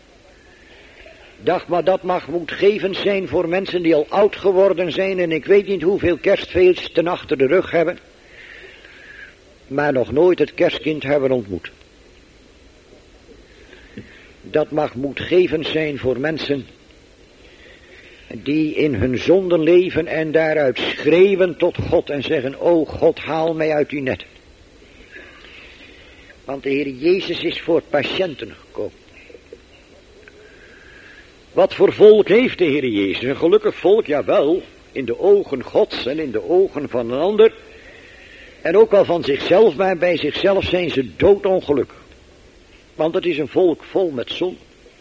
Dag, maar dat mag moedgevend zijn voor mensen die al oud geworden zijn en ik weet niet hoeveel kerstfeesten achter de rug hebben, maar nog nooit het kerstkind hebben ontmoet. Dat mag moedgevend zijn voor mensen die in hun zonden leven en daaruit schreeuwen tot God en zeggen, o God, haal mij uit uw net. Want de Heer Jezus is voor patiënten gekomen. Wat voor volk heeft de Heer Jezus? Een gelukkig volk, jawel, in de ogen Gods en in de ogen van een ander. En ook wel van zichzelf, maar bij zichzelf zijn ze doodongelukkig. Want het is een volk vol met zon.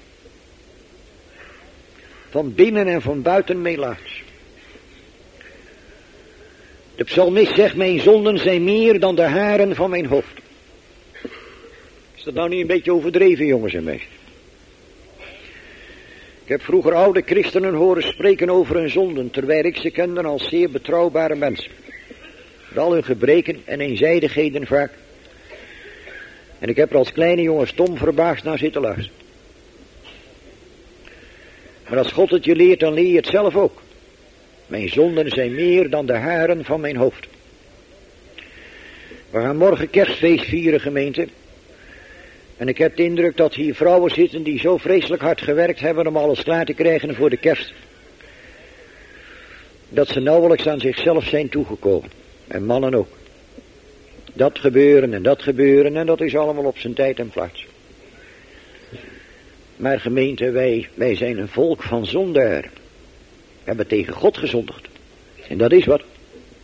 Van binnen en van buiten meelaats. De psalmist zegt, mijn zonden zijn meer dan de haren van mijn hoofd. Is dat nou niet een beetje overdreven, jongens en meisjes? Ik heb vroeger oude christenen horen spreken over hun zonden, terwijl ik ze kende als zeer betrouwbare mensen. Met al hun gebreken en eenzijdigheden vaak. En ik heb er als kleine jongen stom verbaasd naar zitten luisteren. Maar als God het je leert, dan leer je het zelf ook. Mijn zonden zijn meer dan de haren van mijn hoofd. We gaan morgen kerstfeest vieren, gemeente. En ik heb de indruk dat hier vrouwen zitten die zo vreselijk hard gewerkt hebben om alles klaar te krijgen voor de kerst. Dat ze nauwelijks aan zichzelf zijn toegekomen. En mannen ook. Dat gebeuren en dat gebeuren en dat is allemaal op zijn tijd en plaats. Maar gemeente, wij, wij zijn een volk van zondaar. We hebben tegen God gezondigd. En dat is wat.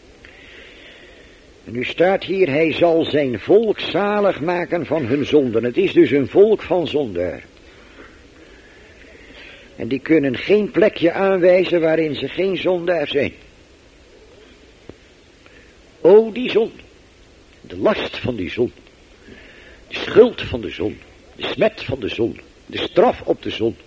En nu staat hier, hij zal zijn volk zalig maken van hun zonden. Het is dus een volk van zondaar. En die kunnen geen plekje aanwijzen waarin ze geen zondaar zijn. O, die zonde. De last van die zonde. De schuld van de zonde. De smet van de zonde. De straf op de zonde.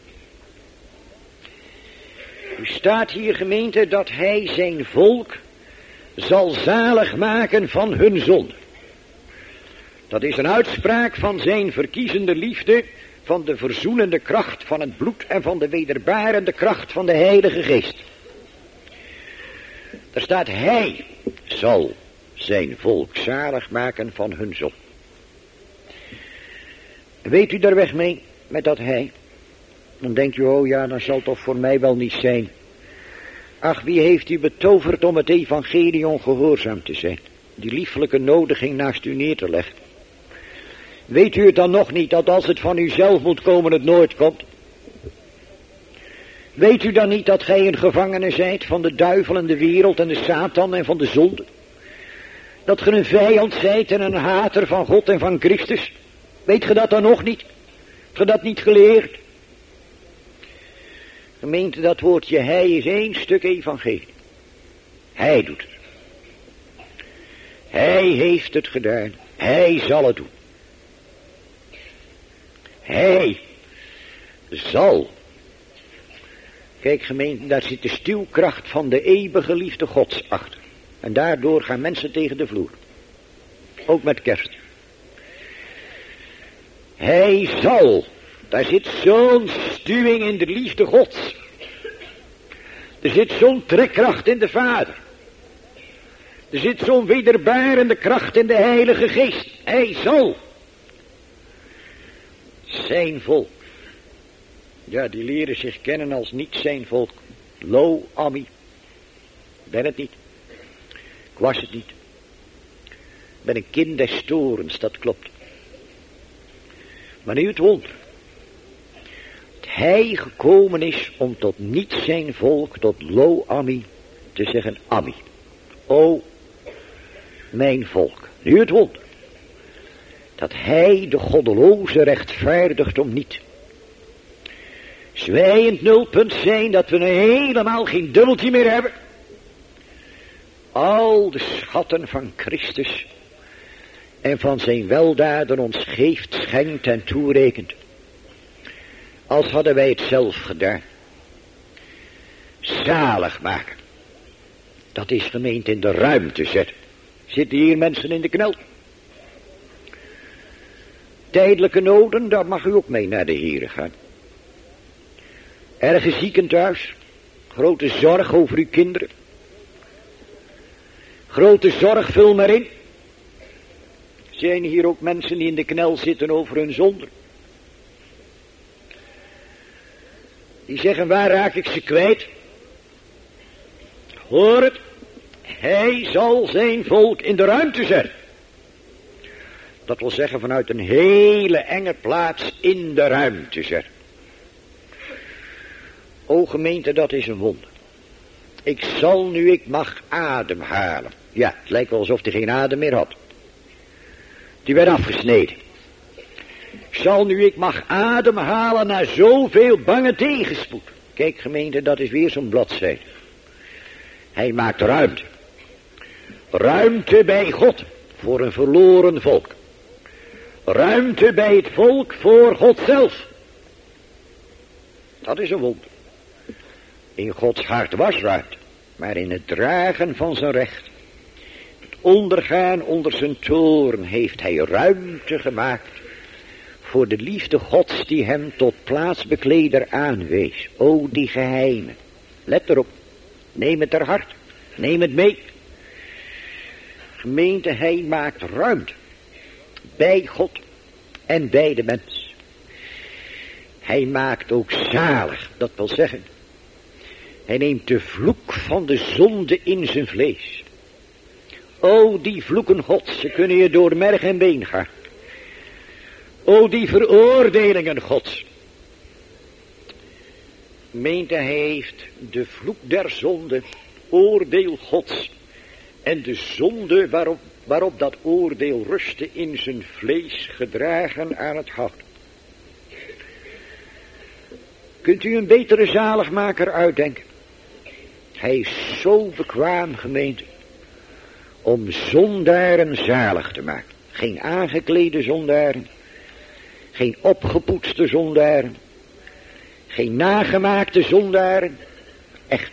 U staat hier, gemeente, dat hij zijn volk zal zalig maken van hun zonde. Dat is een uitspraak van zijn verkiezende liefde, van de verzoenende kracht van het bloed en van de wederbarende kracht van de Heilige Geest. Daar staat, hij zal zijn volk zalig maken van hun zonde. Weet u daar weg mee met dat hij? Dan denkt u, oh ja, dan zal het toch voor mij wel niet zijn. Ach, wie heeft u betoverd om het evangelie ongehoorzaam te zijn? Die liefelijke nodiging naast u neer te leggen. Weet u het dan nog niet, dat als het van u zelf moet komen, het nooit komt? Weet u dan niet dat gij een gevangene zijt van de duivel en de wereld en de Satan en van de zonde? Dat ge een vijand zijt en een hater van God en van Christus? Weet ge dat dan nog niet? Hebt ge dat niet geleerd? Gemeente, dat woordje hij is één stuk evangelie. Hij doet het. Hij heeft het gedaan. Hij zal het doen. Hij zal. Kijk gemeente, daar zit de stuwkracht van de eeuwige liefde Gods achter. En daardoor gaan mensen tegen de vloer. Ook met kerst. Hij zal. Daar zit zo'n stuwing in de liefde Gods. Er zit zo'n trekkracht in de Vader. Er zit zo'n wederbarende kracht in de Heilige Geest. Hij zal. Zijn volk. Ja, die leren zich kennen als niet zijn volk. Lo, Ami. Ben het niet. Ik was het niet. Ik ben een kind des torens, dat klopt. Maar nu het wonder. Dat hij gekomen is om tot niet zijn volk, tot Lo, Ami, te zeggen Ami. O, mijn volk. Nu het wonder. Dat hij de goddeloze rechtvaardigt om niet. Zwijgend nulpunt zijn dat we helemaal geen dubbeltje meer hebben. Al de schatten van Christus en van zijn weldaden ons geeft, schenkt en toerekent. Als hadden wij het zelf gedaan. Zalig maken. Dat is gemeend in de ruimte zetten. Zitten hier mensen in de knel? Tijdelijke noden, daar mag u ook mee naar de Here gaan. Erge zieken thuis. Grote zorg over uw kinderen. Grote zorg, vul maar in. Zijn hier ook mensen die in de knel zitten over hun zonde? Die zeggen, waar raak ik ze kwijt? Hoor het. Hij zal zijn volk in de ruimte zetten. Dat wil zeggen vanuit een hele enge plaats in de ruimte zetten. O gemeente, dat is een wonder. Ik zal nu, ik mag ademhalen. Ja, het lijkt wel alsof hij geen adem meer had. Die werd afgesneden. Ik zal nu, ik mag ademhalen na zoveel bange tegenspoed. Kijk gemeente, dat is weer zo'n bladzijde. Hij maakt ruimte. Ruimte bij God voor een verloren volk. Ruimte bij het volk voor God zelf. Dat is een wonder. In Gods hart was ruimte, maar in het dragen van zijn recht, het ondergaan onder zijn toorn, heeft hij ruimte gemaakt voor de liefde Gods die hem tot plaatsbekleder aanwees. O, die geheimen. Let erop. Neem het ter hart. Neem het mee. Gemeente, hij maakt ruimte bij God en bij de mens. Hij maakt ook zalig, dat wil zeggen, hij neemt de vloek van de zonde in zijn vlees. O, die vloeken Gods, ze kunnen je door merg en been gaan. O, die veroordelingen Gods. Meent hij heeft de vloek der zonde, oordeel Gods, en de zonde waarop, waarop dat oordeel rustte in zijn vlees gedragen aan het hout. Kunt u een betere zaligmaker uitdenken? Hij is zo bekwaam, gemeente, om zondaren zalig te maken. Geen aangeklede zondaren, geen opgepoetste zondaren, geen nagemaakte zondaren, echt.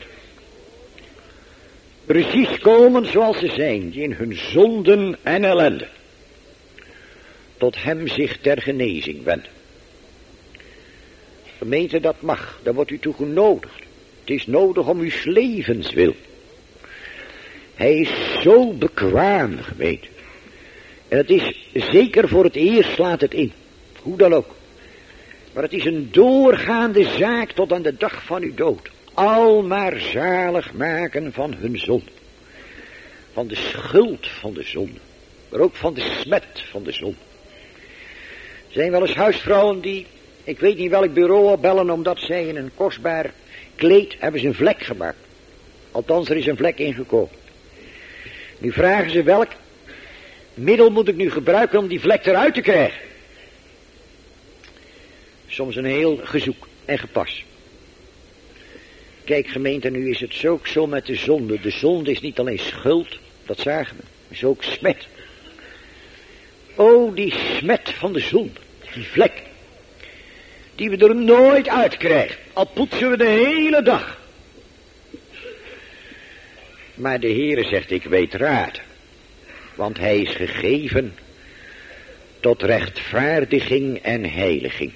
Precies komen zoals ze zijn, die in hun zonden en ellende tot hem zich ter genezing wenden. Gemeente, dat mag, daar wordt u toe genodigd. Het is nodig om uw levenswil. Hij is zo bekwaam, gemeente. En het is zeker voor het eerst slaat het in. Hoe dan ook. Maar het is een doorgaande zaak tot aan de dag van uw dood. Al maar zalig maken van hun zonde. Van de schuld van de zonde. Maar ook van de smet van de zonde. Er zijn wel eens huisvrouwen die, ik weet niet welk bureau opbellen, omdat zij in een kostbaar kleed hebben ze een vlek gemaakt. Althans, er is een vlek ingekomen. Nu vragen ze welk middel moet ik nu gebruiken om die vlek eruit te krijgen. Soms een heel gezoek en gepas. Kijk gemeente, nu is het zo ook zo met de zonde. De zonde is niet alleen schuld, dat zagen we. Het is ook smet. O, die smet van de zonde. Die vlek. Die we er nooit uit krijgen. Al poetsen we de hele dag. Maar de Heere zegt, ik weet raad. Want hij is gegeven tot rechtvaardiging en heiliging.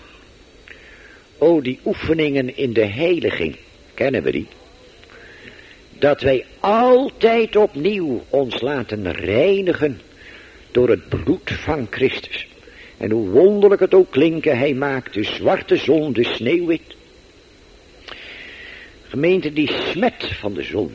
O, die oefeningen in de heiliging, kennen we die? Dat wij altijd opnieuw ons laten reinigen door het bloed van Christus. En hoe wonderlijk het ook klinken, hij maakt de zwarte zonde sneeuwwit. Gemeente, die smet van de zonde.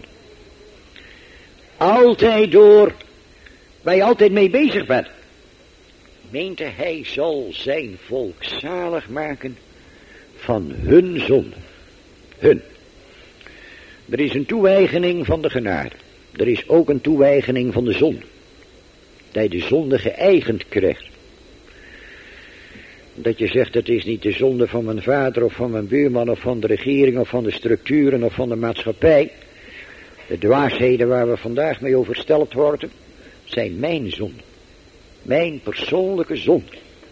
Altijd door, waar je altijd mee bezig bent. Meente, hij zal zijn volk zalig maken van hun zonde. Hun. Er is een toewijgening van de genade. Er is ook een toewijgening van de zonde. Dat je de zonde geëigend krijgt. Dat je zegt, het is niet de zonde van mijn vader of van mijn buurman of van de regering of van de structuren of van de maatschappij. De dwaasheden waar we vandaag mee oversteld worden, zijn mijn zonden. Mijn persoonlijke zonden.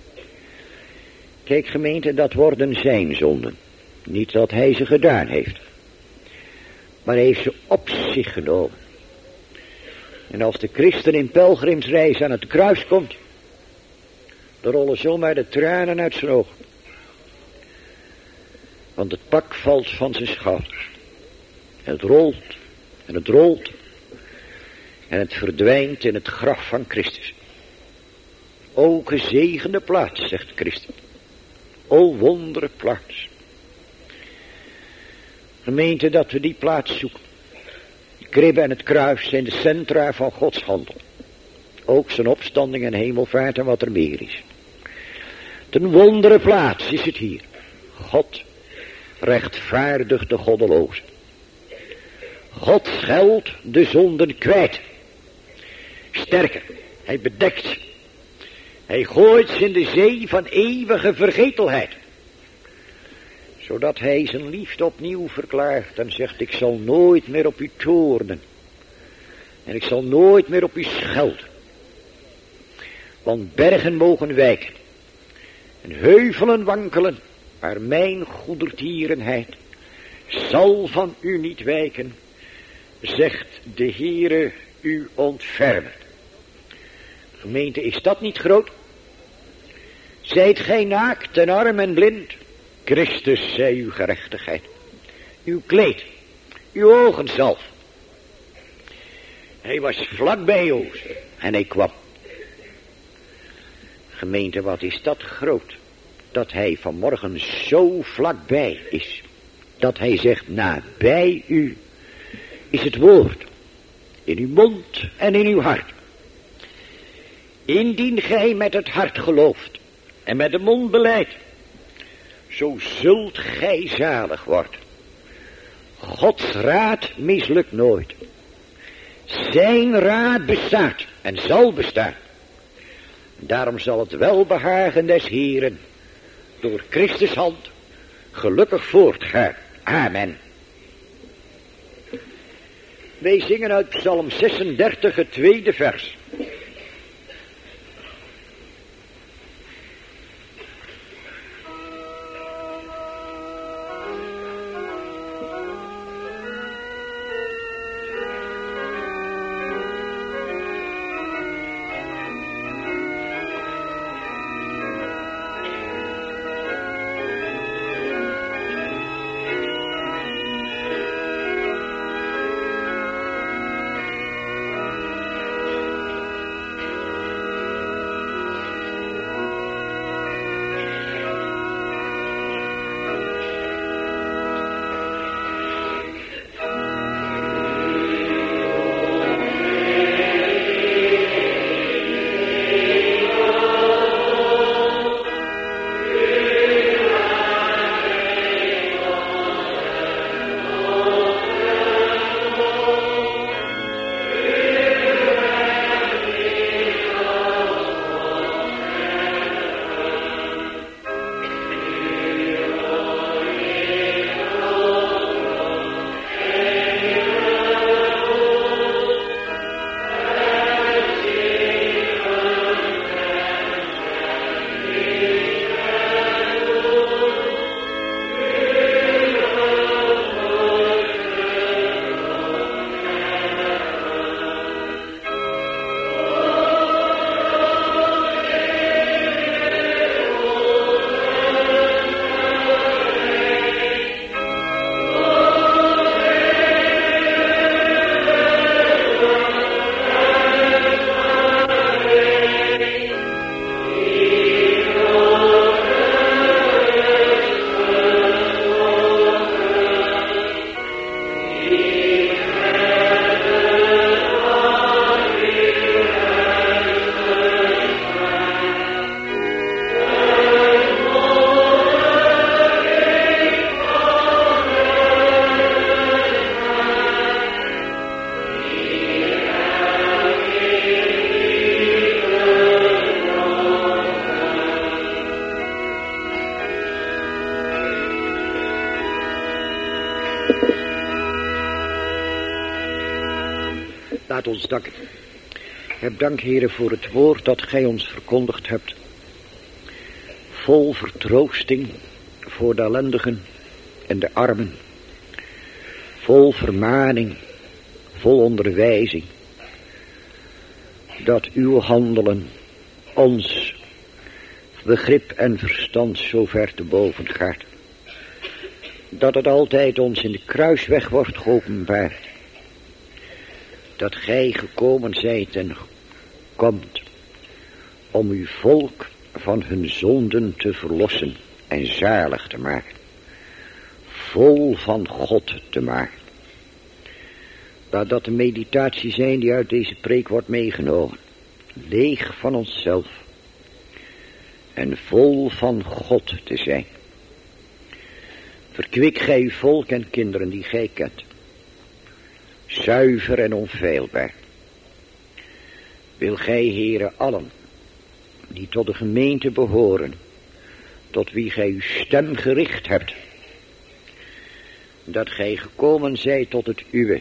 Kijk gemeente, dat worden zijn zonden. Niet dat hij ze gedaan heeft. Maar hij heeft ze op zich genomen. En als de christen in pelgrimsreis aan het kruis komt, dan rollen zomaar de tranen uit zijn ogen. Want het pak valt van zijn schouders. En het rolt, en het rolt. En het verdwijnt in het graf van Christus. O gezegende plaats, zegt Christus. O wondere plaats. Gemeente, dat we die plaats zoeken. De kribbe en het kruis zijn de centra van Gods handel. Ook zijn opstanding en hemelvaart en wat er meer is. Ten wondere plaats is het hier. God rechtvaardigt de goddelozen. God scheldt de zonden kwijt. Sterker, hij bedekt ze. Hij gooit ze in de zee van eeuwige vergetelheid. Zodat hij zijn liefde opnieuw verklaart en zegt, ik zal nooit meer op u toornen. En ik zal nooit meer op u schelden. Want bergen mogen wijken. En heuvelen wankelen. Maar mijn goedertierenheid zal van u niet wijken. Zegt de Heere u ontfermen. Gemeente, is dat niet groot? Zijt gij naakt en arm en blind? Christus zij uw gerechtigheid. Uw kleed, uw ogenzalf. Hij was vlak bij ons en hij kwam. Gemeente, wat is dat groot. Dat hij vanmorgen zo vlakbij is. Dat hij zegt, nabij u is het woord. In uw mond en in uw hart. Indien gij met het hart gelooft en met de mond belijdt, zo zult gij zalig worden. Gods raad mislukt nooit. Zijn raad bestaat en zal bestaan. Daarom zal het welbehagen des Heeren door Christus hand gelukkig voortgaan. Amen. Wij zingen uit Psalm zesendertig het tweede vers. Laat ons danken. Heb dank, Heere, voor het woord dat gij ons verkondigd hebt. Vol vertroosting voor de ellendigen en de armen. Vol vermaning, vol onderwijzing. Dat uw handelen ons begrip en verstand zo ver te boven gaat. Dat het altijd ons in de kruisweg wordt geopenbaard. Dat gij gekomen zijt en komt om uw volk van hun zonden te verlossen en zalig te maken. Vol van God te maken. Laat dat de meditatie zijn die uit deze preek wordt meegenomen. Leeg van onszelf. En vol van God te zijn. Verkwik gij uw volk en kinderen die gij kent. Zuiver en onfeilbaar. Wil gij, Heere, allen die tot de gemeente behoren, tot wie gij uw stem gericht hebt, dat gij gekomen zijt tot het uwe,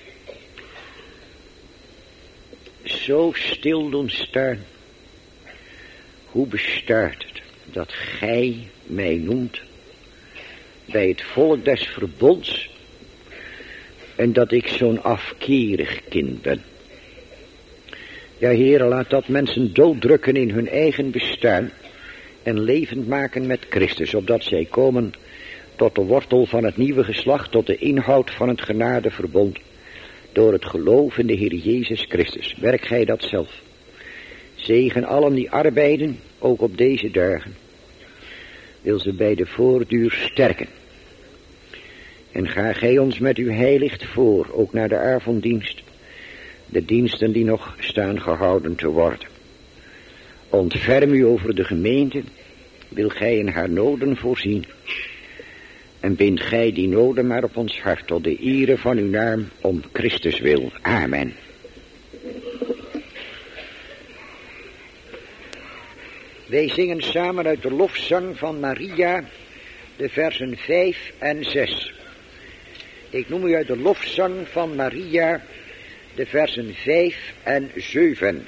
zo stil doen staan. Hoe bestaat het dat gij mij noemt bij het volk des verbonds en dat ik zo'n afkerig kind ben? Ja, Heere, laat dat mensen dooddrukken in hun eigen bestaan en levend maken met Christus, opdat zij komen tot de wortel van het nieuwe geslacht, tot de inhoud van het genadeverbond, door het geloof in de Heer Jezus Christus. Werk gij dat zelf. Zegen allen die arbeiden ook op deze dagen. Wil ze bij de voortduur sterken. En ga gij ons met uw heilicht voor, ook naar de avonddienst. De diensten die nog staan gehouden te worden. Ontferm u over de gemeente. Wil gij in haar noden voorzien. En bind gij die noden maar op ons hart tot de ere van uw naam om Christus wil. Amen. Wij zingen samen uit de lofzang van Maria de versen vijf en zes. Ik noem u uit de lofzang van Maria de versen vijf en zeven.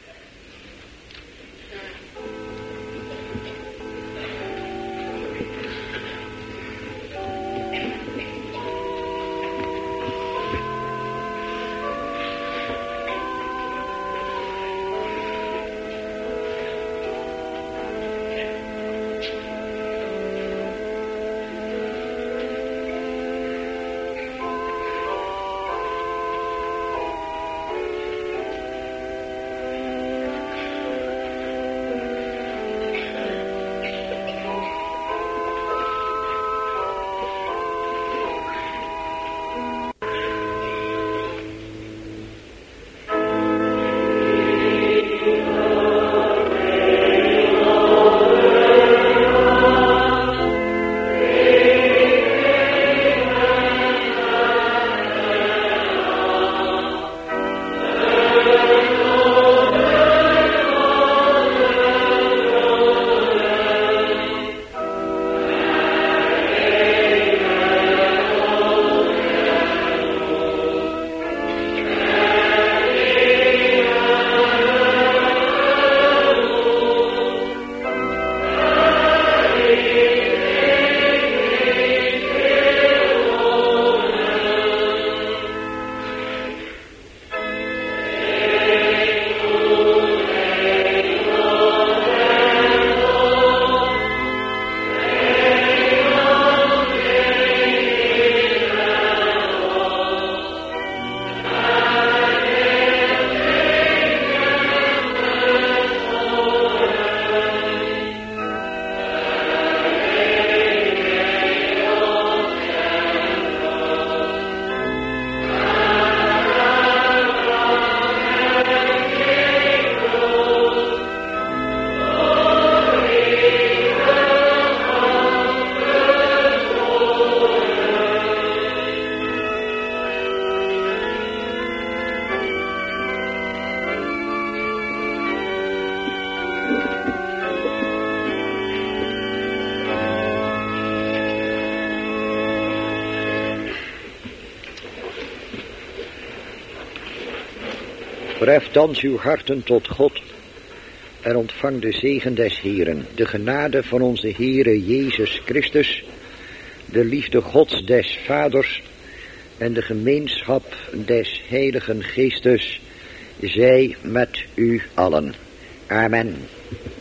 Verhef thans uw harten tot God en ontvang de zegen des Heeren, de genade van onze Heere Jezus Christus, de liefde Gods des Vaders en de gemeenschap des Heiligen Geestes, zij met u allen. Amen.